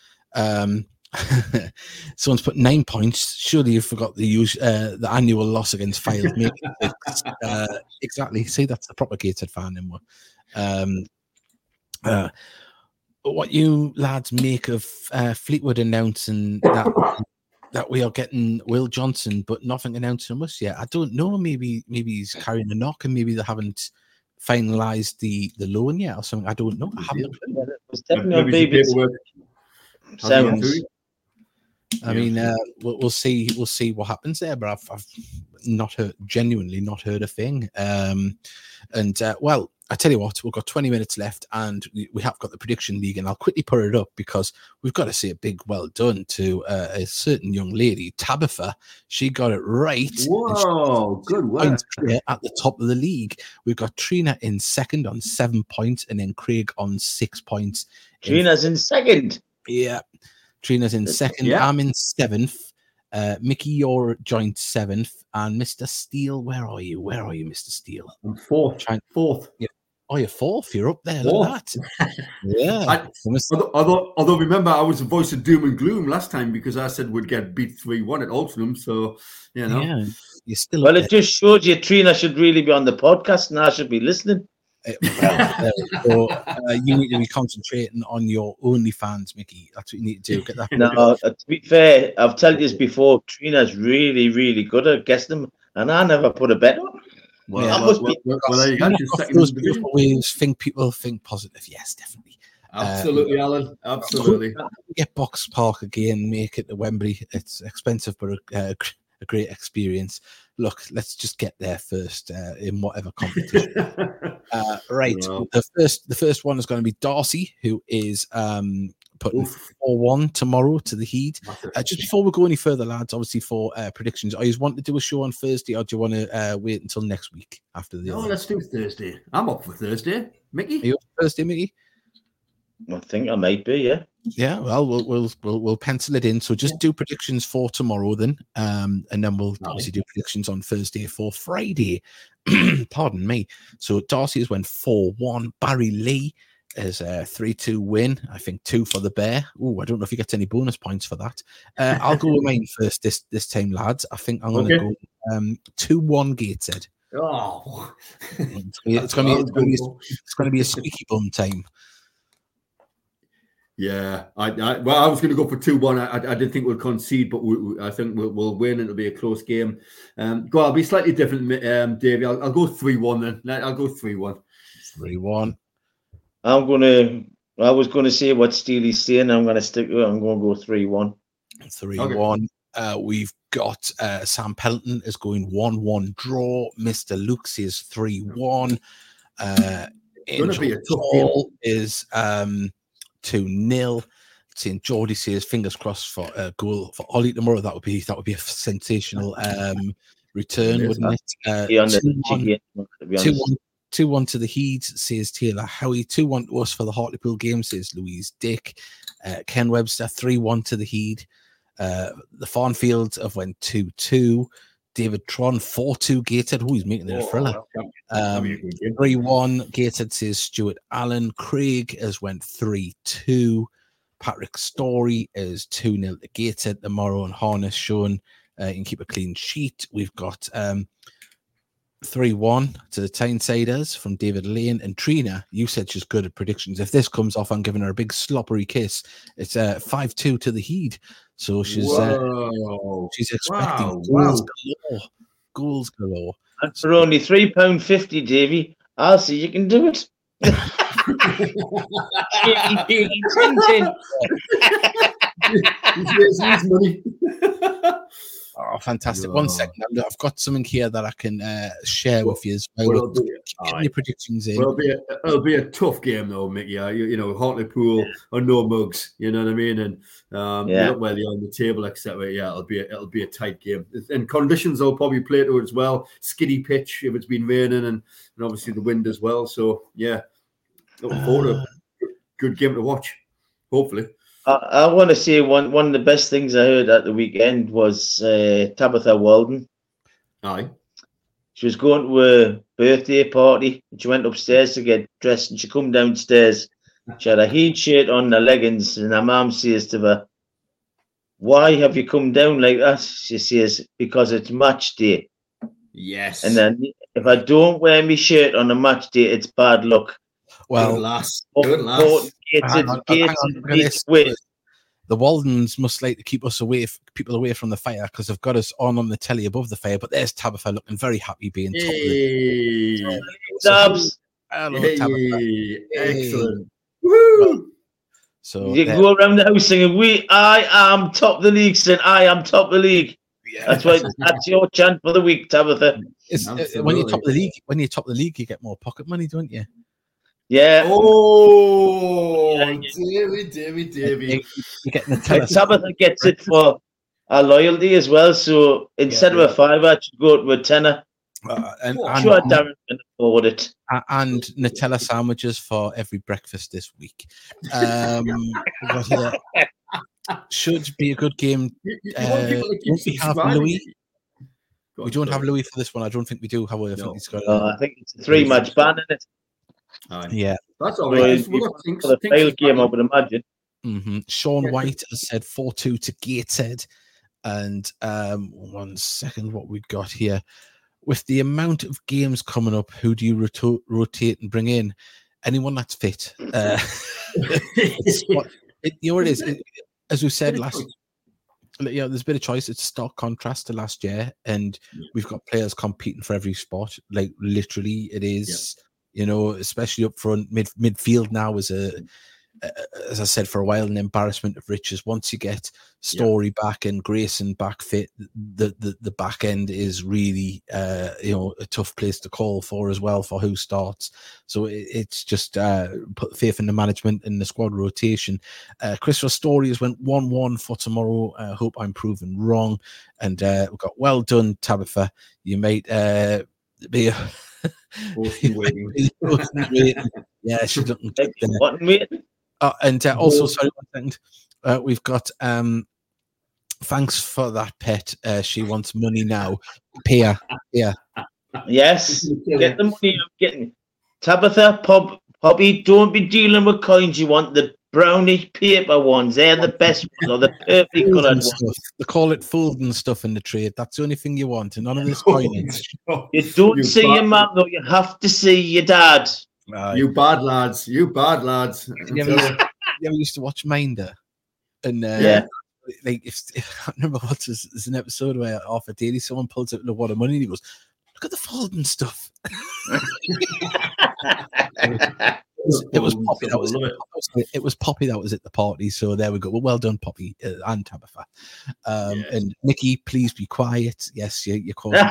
Um, someone's put nine points. Surely you forgot the use uh, the annual loss against Files. uh, exactly. See, that's the propagated fan in one. Um, uh, what you lads make of uh, Fleetwood announcing that that we are getting Will Johnson, but nothing announced from us yet? I don't know. Maybe maybe he's carrying a knock, and maybe they haven't finalised the the loan yet or something. I don't know. I haven't. Yeah, it was definitely on B B C. Sounds. I mean, uh, we'll, we'll see. We'll see what happens there. But I've, I've not heard, genuinely not heard a thing. Um, and uh, well, I tell you what, we've got twenty minutes left, and we, we have got the prediction league. And I'll quickly put it up because we've got to say a big well done to uh, a certain young lady, Tabitha. She got it right. Whoa, good work! At the top of the league, we've got Trina in second on seven points, and then Craig on six points. Trina's in, in second. Yeah. Trina's in second. Yeah. I'm in seventh. Uh, Mickey, you're joint seventh. And Mister Steele, where are you? Where are you, Mister Steele? I'm fourth. Trying... Fourth. Yeah. Oh, you're fourth. You're up there. Fourth. Look at that. Yeah. I, although, although, although, remember, I was the voice of doom and gloom last time because I said we'd get beat three one at Altrincham. So, you know. Yeah. You're still well, it there. Just showed you Trina should really be on the podcast and I should be listening. Well, so, uh, you need to be concentrating on your OnlyFans, Mickey. That's what you need to do. Get that. No, uh, to be fair, I've told you this before. Trina's really, really good at guessing them, and I never put a bet on. Well, yeah, well, well, well, well, you got those beautiful ways. Think people think positive. Yes, definitely. Absolutely, uh, Alan. Absolutely. Get Box Park again. Make it to Wembley. It's expensive, but a, a great experience. Look, let's just get there first uh, in whatever competition. uh, right, wow. the first the first one is going to be Darcy, who is um, putting four one tomorrow to the Heat. Uh, just before we go any further, lads, obviously for uh, predictions, I just want to do a show on Thursday, or do you want to uh, wait until next week after the? No, let's do Thursday. I'm up for Thursday, Mickey. Are you up for Thursday, Mickey? I think I might be, yeah. Yeah, well, we'll we'll we'll, we'll pencil it in. So just yeah. do predictions for tomorrow, then, um, and then we'll right. obviously do predictions on Thursday for Friday. Pardon me. So Darcy has went four one. Barry Lee is a three two win. I think two for the Bear. Oh, I don't know if he gets any bonus points for that. Uh, I'll go with mine first this this time, lads. I think I'm going to okay. go um, two one Gateshead. Oh, it's going to be it's going to be it's going to be a squeaky bum time. Yeah, I, I well, I was going to go for two one. I, I didn't think we'll concede, but we, we, I think we'll, we'll win, and it'll be a close game. Um, go, I'll be slightly different, um, Davey. I'll, I'll go three one then. I'll go three one. three one. I'm gonna. I was going to say what Steely's saying. I'm going to stick with it. I'm going to go three one. three one. Uh, we've got uh, Sam Pelton is going one one draw. Mister Luke says three one. Uh, it's going to be a tough game. Is um. two nil. Saint Geordie says fingers crossed for a goal for Ollie tomorrow. That would be that would be a sensational um, return, it wouldn't it? Uh, two one two one to the Heat, says Taylor Howie. two one to us for the Hartlepool game, says Louise Dick. Uh, Ken Webster, three one to the Heat. Uh, the Farnfields have went two two. David Tron, four two Gateshead. Oh, he's making it a thriller. Um, three one Gateshead, says Stuart Allen. Craig has went three two. Patrick Story is two nil to Gateshead tomorrow. And Harness showing uh, you can keep a clean sheet. We've got um, three one to the Tynesiders from David Lane. And Trina, you said she's good at predictions. If this comes off, I'm giving her a big sloppery kiss. It's uh, five two to the Heat. So she's uh, she's expecting wow, goals wow. galore. Goals galore. And for only three pounds fifty, Davey, I'll see you can do it. He's money. Oh, fantastic. No. One second. I've I've got something here that I can uh, share Well, with you as well. well, We'll be- get aye. your predictions in. Well, it'll be, a, it'll be a tough game though, Mickey. Uh, You, you know, Hartlepool or no mugs. You know what I mean? And um, Yeah. you look where they're on the table, et cetera. Yeah, it'll be a, it'll be a tight game. And conditions will probably play to it as well. Skiddy pitch if it's been raining, and, and obviously the wind as well. So yeah, looking forward to a good game to watch. Hopefully. I, I want to say one one of the best things I heard at the weekend was uh, Tabitha Walden. Aye. She was going to a birthday party and she went upstairs to get dressed and she come downstairs. She had a heat shirt on, her leggings, and her mum says to her, "Why have you come down like that?" She says, "Because it's match day. Yes. And then if I don't wear my shirt on a match day, it's bad luck." well, Well, good lass. Oh, Good oh, lass. Gated, hang on, hang gated, on, look at gated this. with- the Waldens must like to keep us away, people away from the fire because they've got us on on the telly above the fire. But there's Tabitha looking very happy being top of the. Hey. Dubs. Hello, Hey. Tabitha. Excellent. Woo. So You there- can go around the house singing, "We, I am top of the league," saying, "I am top of the league." yeah. That's why that's your chant for the week, Tabitha. It's, uh, when you're top of the Absolutely. league, when you're top of the league, you get more pocket money, don't you? Yeah. Oh, Yeah, Davy, Davy, You, Davy. you get the And tenner. Tabitha gets it for our loyalty as well. So instead Yeah, of a fiver, I should go to a tenner. Uh, and, Oh, and, Sure, Darren can afford it. and Nutella sandwiches for every breakfast this week. Um, we've got here, should be a good game. You, you Uh, want people to keep won't we have subscribing. Louis? Go We on, don't have sorry. Louis for this one. I don't think we do. However, I think No. he's got. Uh, I think it's a three match ban, isn't it? Aye. Yeah. That's all So right. if Just- we've you- got things- For the things failed to game, I plan. would imagine. hmm Sean Yeah. White has said four two to Gateshead. And um, one second, what we got here. With the amount of games coming up, who do you roto- rotate and bring in? Anyone that's fit. Uh, it's what, it, you know what it is? It, as we said last, you know, there's a bit of choice. It's stark contrast to last year, and we've got players competing for every spot. Like literally, it is. You know, especially up front, mid midfield now is a, a, as I said for a while, an embarrassment of riches. Once you get Story back and Grayson back fit, the the the back end is really uh, you know a tough place to call for as well for who starts. So it, it's just uh, put faith in the management and the squad rotation. Uh, Chris Story has went one one for tomorrow. I uh, hope I'm proven wrong. And uh, we've got well done, Tabitha. You might uh, be. A Austin waiting. yeah, she doesn't. Like, what, mate? Uh, and uh, also, sorry, one second. Uh, we've got um, thanks for that pet. Uh, she wants money now. Pay her. Yeah. Yes. Get the money I'm getting. Tabitha, Pop, Poppy, don't be dealing with coins. You want the brownie paper ones. They're the best ones, or the perfectly coloured Folding ones. stuff. They call it folding stuff in the trade. That's the only thing you want, and none of this coinage. You don't You see bad- your mum, though. You have to see your dad. Uh, You bad lads. You bad lads. you, ever used, you ever used to watch Minder? And uh, Yeah. like if, if I remember what's this, there's an episode where off a daily someone pulls out a lot of money and he goes, "Look at the folding stuff." It was Poppy that was Love it. it was Poppy that was at the party. So there we go. Well, well done, Poppy uh, and Tabitha. Um, Yes. And Nikki, please be quiet. Yes, you, you're calling.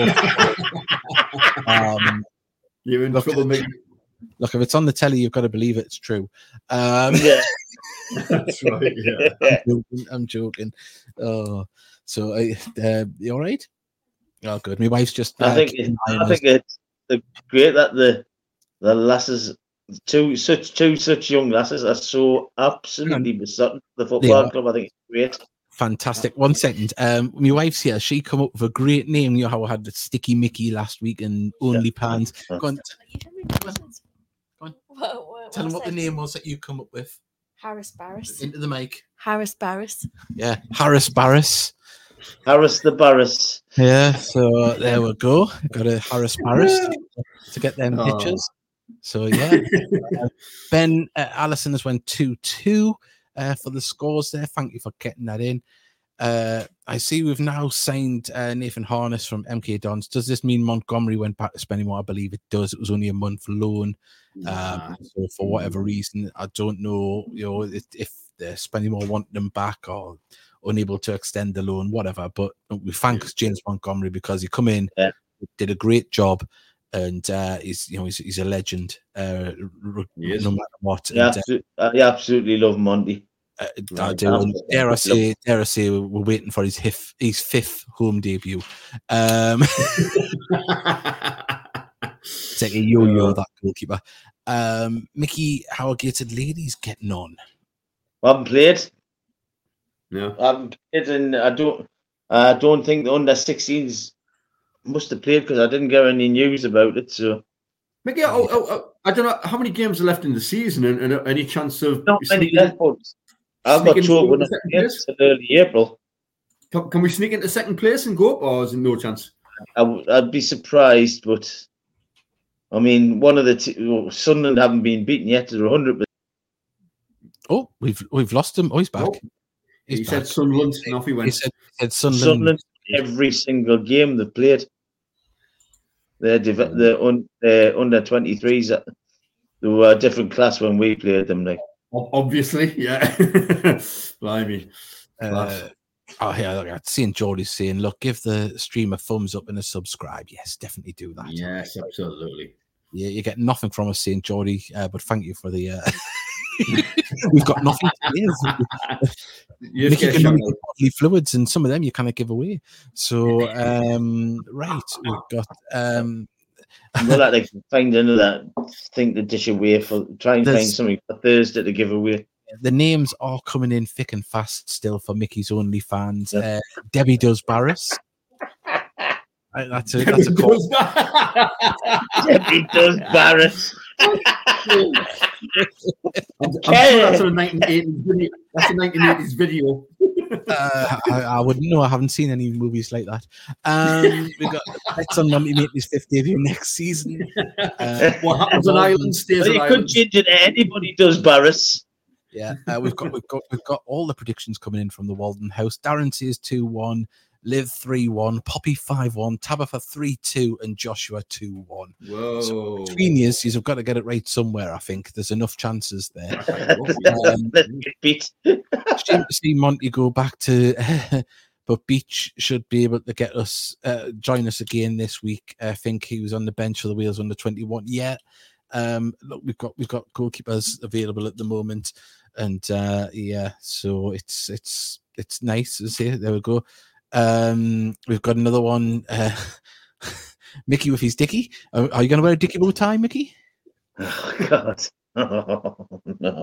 um, You're in Look- trouble, Mickey. look, if it's on the telly, you've got to believe it. It's true. Um, Yeah. That's right. Yeah. Yeah. I'm joking. I'm joking. Oh, so uh, uh, you all right? Oh, good. My wife's just. I uh, think keeping it, an eye on I us. think it's the- great that the the lasses, two such two such young lasses, are so absolutely besotted the football are. club. I think it's great. Fantastic. One second. Um, my wife's here. She come up with a great name. You know how I had the Sticky Mickey last week and Only Pans. Go on, You don't read questions. Go on. What, what, tell them what what's the it? name was that you come up with. Harris Barris. Into the mic. Harris Barris. Yeah, Harris Barris. Harris the Barris. Yeah, so there we go. Got a Harris Barris to, to get them Oh. pictures. So yeah, uh, Ben uh, Allison has went two two uh, for the scores there. Thank you for getting that in. Uh, I see we've now signed uh, Nathan Harness from M K Dons. Does this mean Montgomery went back to Spennymoor? I believe it does. It was only a month loan. Nah. Um, so for whatever reason, I don't know, you know, if, if the Spennymoor want them back or unable to extend the loan, whatever. But we thank James Montgomery because he come in, yeah. did a great job, and uh, he's you know he's, he's a legend. Uh, no matter what. Yeah, and, uh, absolutely, I absolutely love Monty. Uh, Right. I do. And dare I say, dare I say, we're waiting for his fifth, his fifth home debut. Um, it's like a yo-yo, that goalkeeper. Um, Mickey, how are Gated Ladies getting on? I haven't played. No. I haven't played, and I don't. I don't think the under sixteens must have played because I didn't get any news about it. So, Mickey, oh, oh, oh, I don't know how many games are left in the season, and, and any chance of not many sneaking- left, but I've got sneaking told when into second I place? in early April. Can, can we sneak into second place and go up, or is there no chance? I w- I'd be surprised, but I mean, one of the two, Sunderland haven't been beaten yet. They're one hundred percent. Oh, we've we've lost him. Oh, he's back. Oh, He's he back. said Sunderland, and off he He went. said, he said Sunderland. Sunderland every single game they've played. They're, div- they're un- they're under twenty-threes. They were a different class when we played them. Like, Ob- Obviously, yeah. Blimey. Uh, oh, yeah, look, I'd seen Geordie saying, look, give the stream a thumbs up and a subscribe. Yes, definitely do that. Yes, absolutely. Yeah, you get nothing from us saying Geordie, uh, but thank you for the. Uh, we've got nothing to give. You Mickey just can get only shout give bodily fluids, and some of them you kind of give away. So, um, right, we've got. Um, we'll have to find another thing to dish away for. Try and find There's- something for Thursday to give away. the names are coming in thick and fast still for Mickey's only fans. Yeah. Uh, Debbie does Barris. Uh, that's a that's a call. Debbie does Barrett. I'm, I'm sure that's a nineteen eighties video. That's a nineteen eighties video. Uh, I, I wouldn't know. I haven't seen any movies like that. Um, we got bets on Monty make his fifth debut next season. Uh, What happens on Ireland stays Well, on you could Ireland. change it to anybody does Barris. yeah, uh, we've got we've got we've got all the predictions coming in from the Walden House. Darren says two one, Liv three one, Poppy five one, Tabitha three two, and Joshua two one. Whoa. Between years, you've got to get it right somewhere. I think there's enough chances there. Um, Let's get beat. Shame to see Monty go back to, but Beach should be able to get us, uh, join us again this week. I think he was on the bench for the Wales under twenty-one. Yeah, um, look, we've got we've got goalkeepers available at the moment, and uh, yeah, so it's it's it's nice to see. There we go. Um, we've got another one. Uh, Mickey with his dicky. Are, are you going to wear a dicky bow tie, Mickey? Oh God. Oh, no.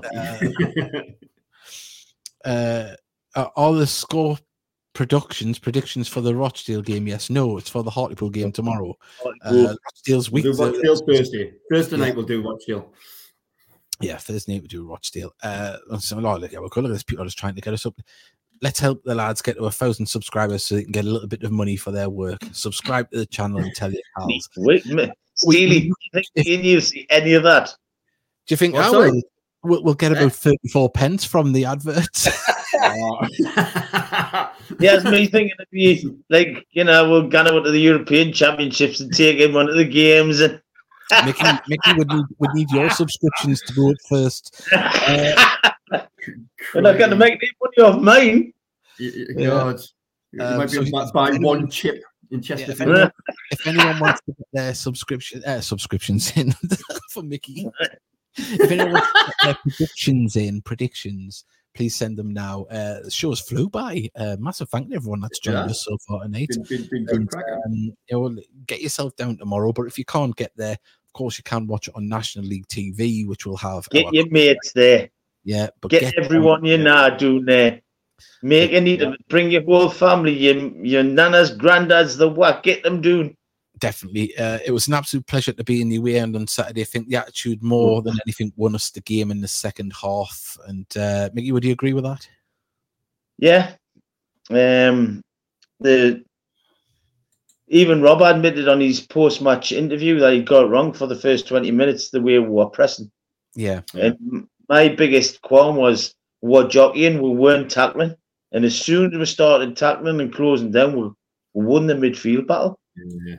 Uh, uh, all the score productions predictions for the Rochdale game? Yes, no, it's for the Hartlepool game tomorrow. Uh, Rochdale's week. We'll do Rochdale Thursday. Thursday Yeah. night we'll do Rochdale. Yeah, Thursday night we do Rochdale. Uh, so, oh, look, yeah, we're good. Look at this. People are just trying to get us up. Let's help the lads get to a thousand subscribers so they can get a little bit of money for their work. Subscribe to the channel and tell your pals. Wait, mi- Steely, do you think you see any of that? Do you think What, oh, sorry? we'll, we'll, we'll get about thirty-four pence from the adverts? Yeah, it's me thinking it'd be like, you know, we'll go to the European Championships and take in one of the games. And Mickey, Mickey would need would need your subscriptions to go up first. Uh, We're not going to make any money off mine. God. You Um, might be so able to if buy anyone- one chip in Yeah, if, Chesterfield. anyone, if anyone wants to get their subscription uh, subscriptions in for Mickey, if anyone wants to get their predictions in, predictions, please send them now. Uh, the show's flew by. Uh, massive thank you to everyone that's joined Yeah. us so far tonight. Been, been, been good And, cracker. um, you know, get yourself down tomorrow. But if you can't get there, of course you can watch it on National League T V, which will have Get our- your mates there. yeah, but Get, everyone you know doing there. Make a need of it. Bring your whole family, your, your nanas, granddads, the what. Get them doing. Definitely. Uh, it was an absolute pleasure to be in the away end on Saturday. I think the attitude more than anything won us the game in the second half. And uh, Mickey, would you agree with that? Yeah. Um, the even Rob admitted on his post-match interview that he got it wrong for the first twenty minutes, the way we were pressing. Yeah. And my biggest qualm was we were jockeying, we weren't tackling. And as soon as we started tackling and closing down, we, we won the midfield battle. Yeah.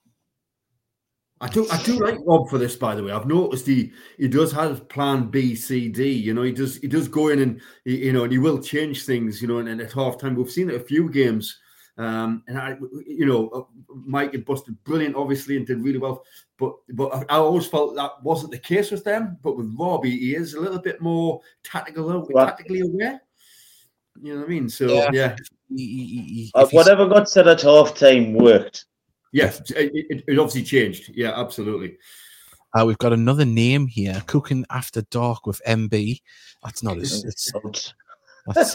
I do, I do like Rob for this. By the way, I've noticed he he does have Plan B, C, D. You know, he does he does go in and he, you know, and he will change things. You know, and, and at half time, we've seen it a few games. Um, and I, you know, Mike had busted brilliant, obviously, and did really well. But but I, I always felt that wasn't the case with them. But with Robbie, he is a little bit more tactical, right. tactically aware. You know what I mean? So yeah, yeah. He, he, he, uh, whatever got said at half time worked. Yeah, it, it, it obviously changed. Yeah, absolutely. Uh, we've got another name here, Cooking After Dark with M B. That's not as... It's, that's,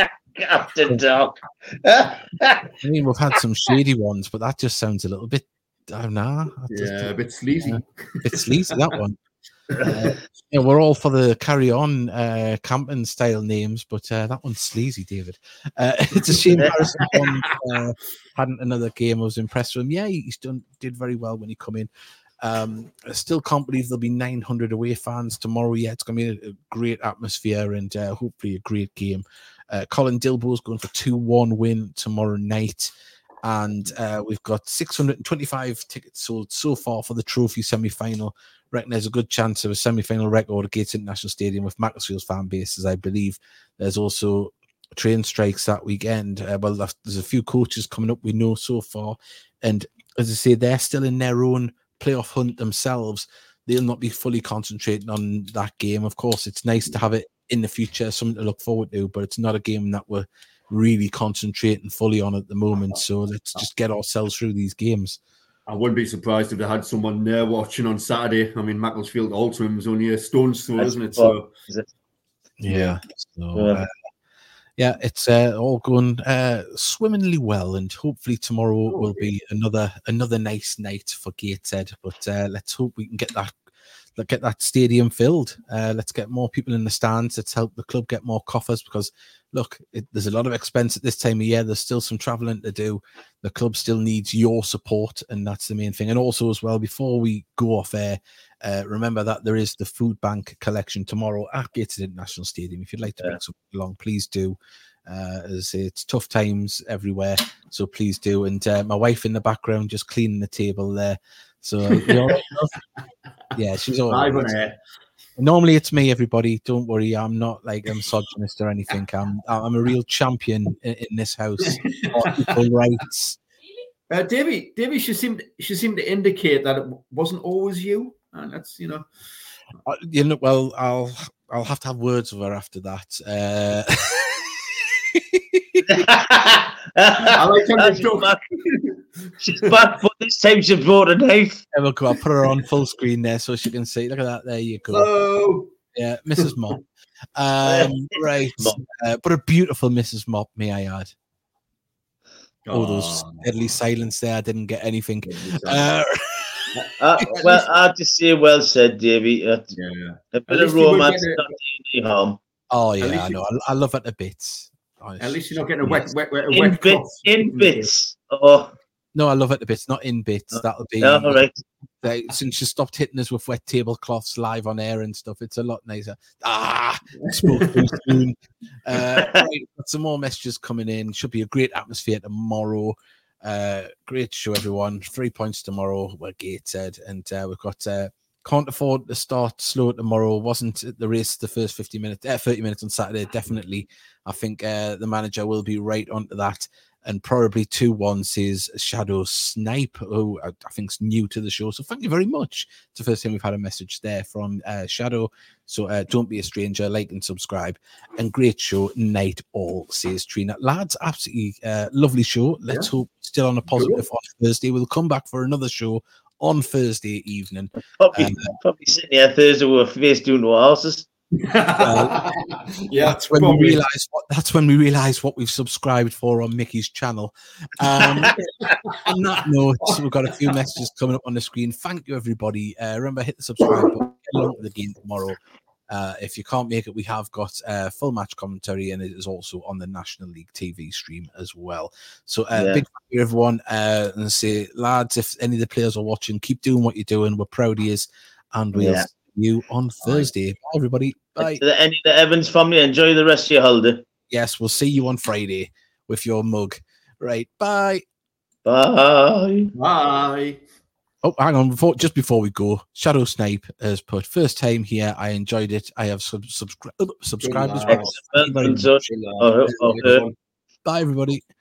After Dark. I mean, we've had some shady ones, but that just sounds a little bit... I don't know. Yeah, just, a bit sleazy. Uh, a bit sleazy, that one. Uh, yeah, we're all for the carry-on uh, camping style names, but uh, that one's sleazy, David. Uh, it's a shame Harrison Bond uh, hadn't another game. I was impressed with him. Yeah, he's done did very well when he come in. Um, I still can't believe there'll be nine hundred away fans tomorrow. Yeah, it's going to be a, a great atmosphere and uh, hopefully a great game. Uh, Colin Dilbo's going for two one win tomorrow night. And uh, we've got six hundred twenty-five tickets sold so far for the trophy semi-final. Reckon there's a good chance of a semi-final record at Gates International Stadium with Macclesfield's fan bases. I believe there's also train strikes that weekend. Uh, well, there's a few coaches coming up we know so far. And as I say, they're still in their own playoff hunt themselves. They'll not be fully concentrating on that game. Of course, it's nice to have it in the future, something to look forward to, but it's not a game that we're really concentrating fully on at the moment. So let's just get ourselves through these games. I wouldn't be surprised if they had someone there watching on Saturday. I mean, Macclesfield Altrincham is only a stone's throw, isn't it? So, yeah, so, uh, yeah, it's uh, all going uh, swimmingly well, and hopefully tomorrow oh, will be another another nice night for Gateshead. But uh, let's hope we can get that get that stadium filled. Uh, let's get more people in the stands. Let's help the club get more coffers, because look, it, there's a lot of expense at this time of year. There's still some travelling to do. The club still needs your support, and that's the main thing. And also as well, before we go off air, uh, remember that there is the food bank collection tomorrow at Gateshead International Stadium. If you'd like to bring yeah. something along, please do. Uh, as I say, it's tough times everywhere, so please do. And uh, my wife in the background just cleaning the table there. So you know, yeah, she's all right. Normally it's me, everybody. Don't worry, I'm not like a misogynist or anything. I'm I'm a real champion in, in this house. Equal rights. Uh, Davey, Davey, she seemed she seemed to indicate that it wasn't always you, and that's you know. Uh, you know, well, I'll I'll have to have words with her after that. Uh... I like how you're back. She's back, but this time she brought a knife. Yeah, we'll go. I'll put her on full screen there so she can see. Look at that. There you go. Oh, yeah, Missus Mop. Um, right, uh, but a beautiful Missus Mop, may I add. Oh, those deadly silence there. I didn't get anything. Uh, uh, well, I have to say, well said, Davey. Uh, yeah. A bit of romance, not any harm. Oh yeah, I know. I, I love it a bit. Honestly. At least you're not getting a wet, wet, wet, in wet bits. In bits. Oh. No, I love it a bit. Not in bits. That'll be yeah, all right. They, since she stopped hitting us with wet tablecloths live on air and stuff, it's a lot nicer. Ah, spoke too soon. Uh, right, got some more messages coming in. Should be a great atmosphere tomorrow. Uh, great show, everyone. Three points tomorrow. We're Gateshead, and uh, we've got. Uh, Can't afford to start slow tomorrow. Wasn't the race the first fifty minutes, uh, thirty minutes on Saturday? Definitely. I think uh, the manager will be right onto that. And probably two one says Shadow Snipe, who I, I think is new to the show. So thank you very much. It's the first time we've had a message there from uh, Shadow. So uh, don't be a stranger. Like and subscribe. And great show. Night all, says Trina. Lads, absolutely uh, lovely show. Let's yeah. hope still on a positive cool. on Thursday. We'll come back for another show on Thursday evening. Probably, um, probably sitting here Thursday with a face doing no houses. Uh, yeah, that's when probably. we realize what that's when we realize what we've subscribed for on Mickey's channel. Um, on that note, we've got a few messages coming up on the screen. Thank you, everybody. Uh, remember, hit the subscribe button. Get along to the game tomorrow. Uh, if you can't make it, we have got uh, full match commentary, and it is also on the National League T V stream as well. So, uh, yeah. big thank you, everyone. Uh, and say, lads, if any of the players are watching, keep doing what you're doing. We're proud of you, and we'll yeah. see you on Thursday. Bye, everybody. Bye. To the, any of the Evans family, enjoy the rest of your holiday. Yes, we'll see you on Friday with your mug. Right, bye. Bye. Bye. Oh, hang on. Before, just before we go, Shadow Snipe has put first time here. I enjoyed it. I have sub, subscri- subscribed as well. Excellent. Thank you very So, much. oh, oh, Good one. Bye, everybody.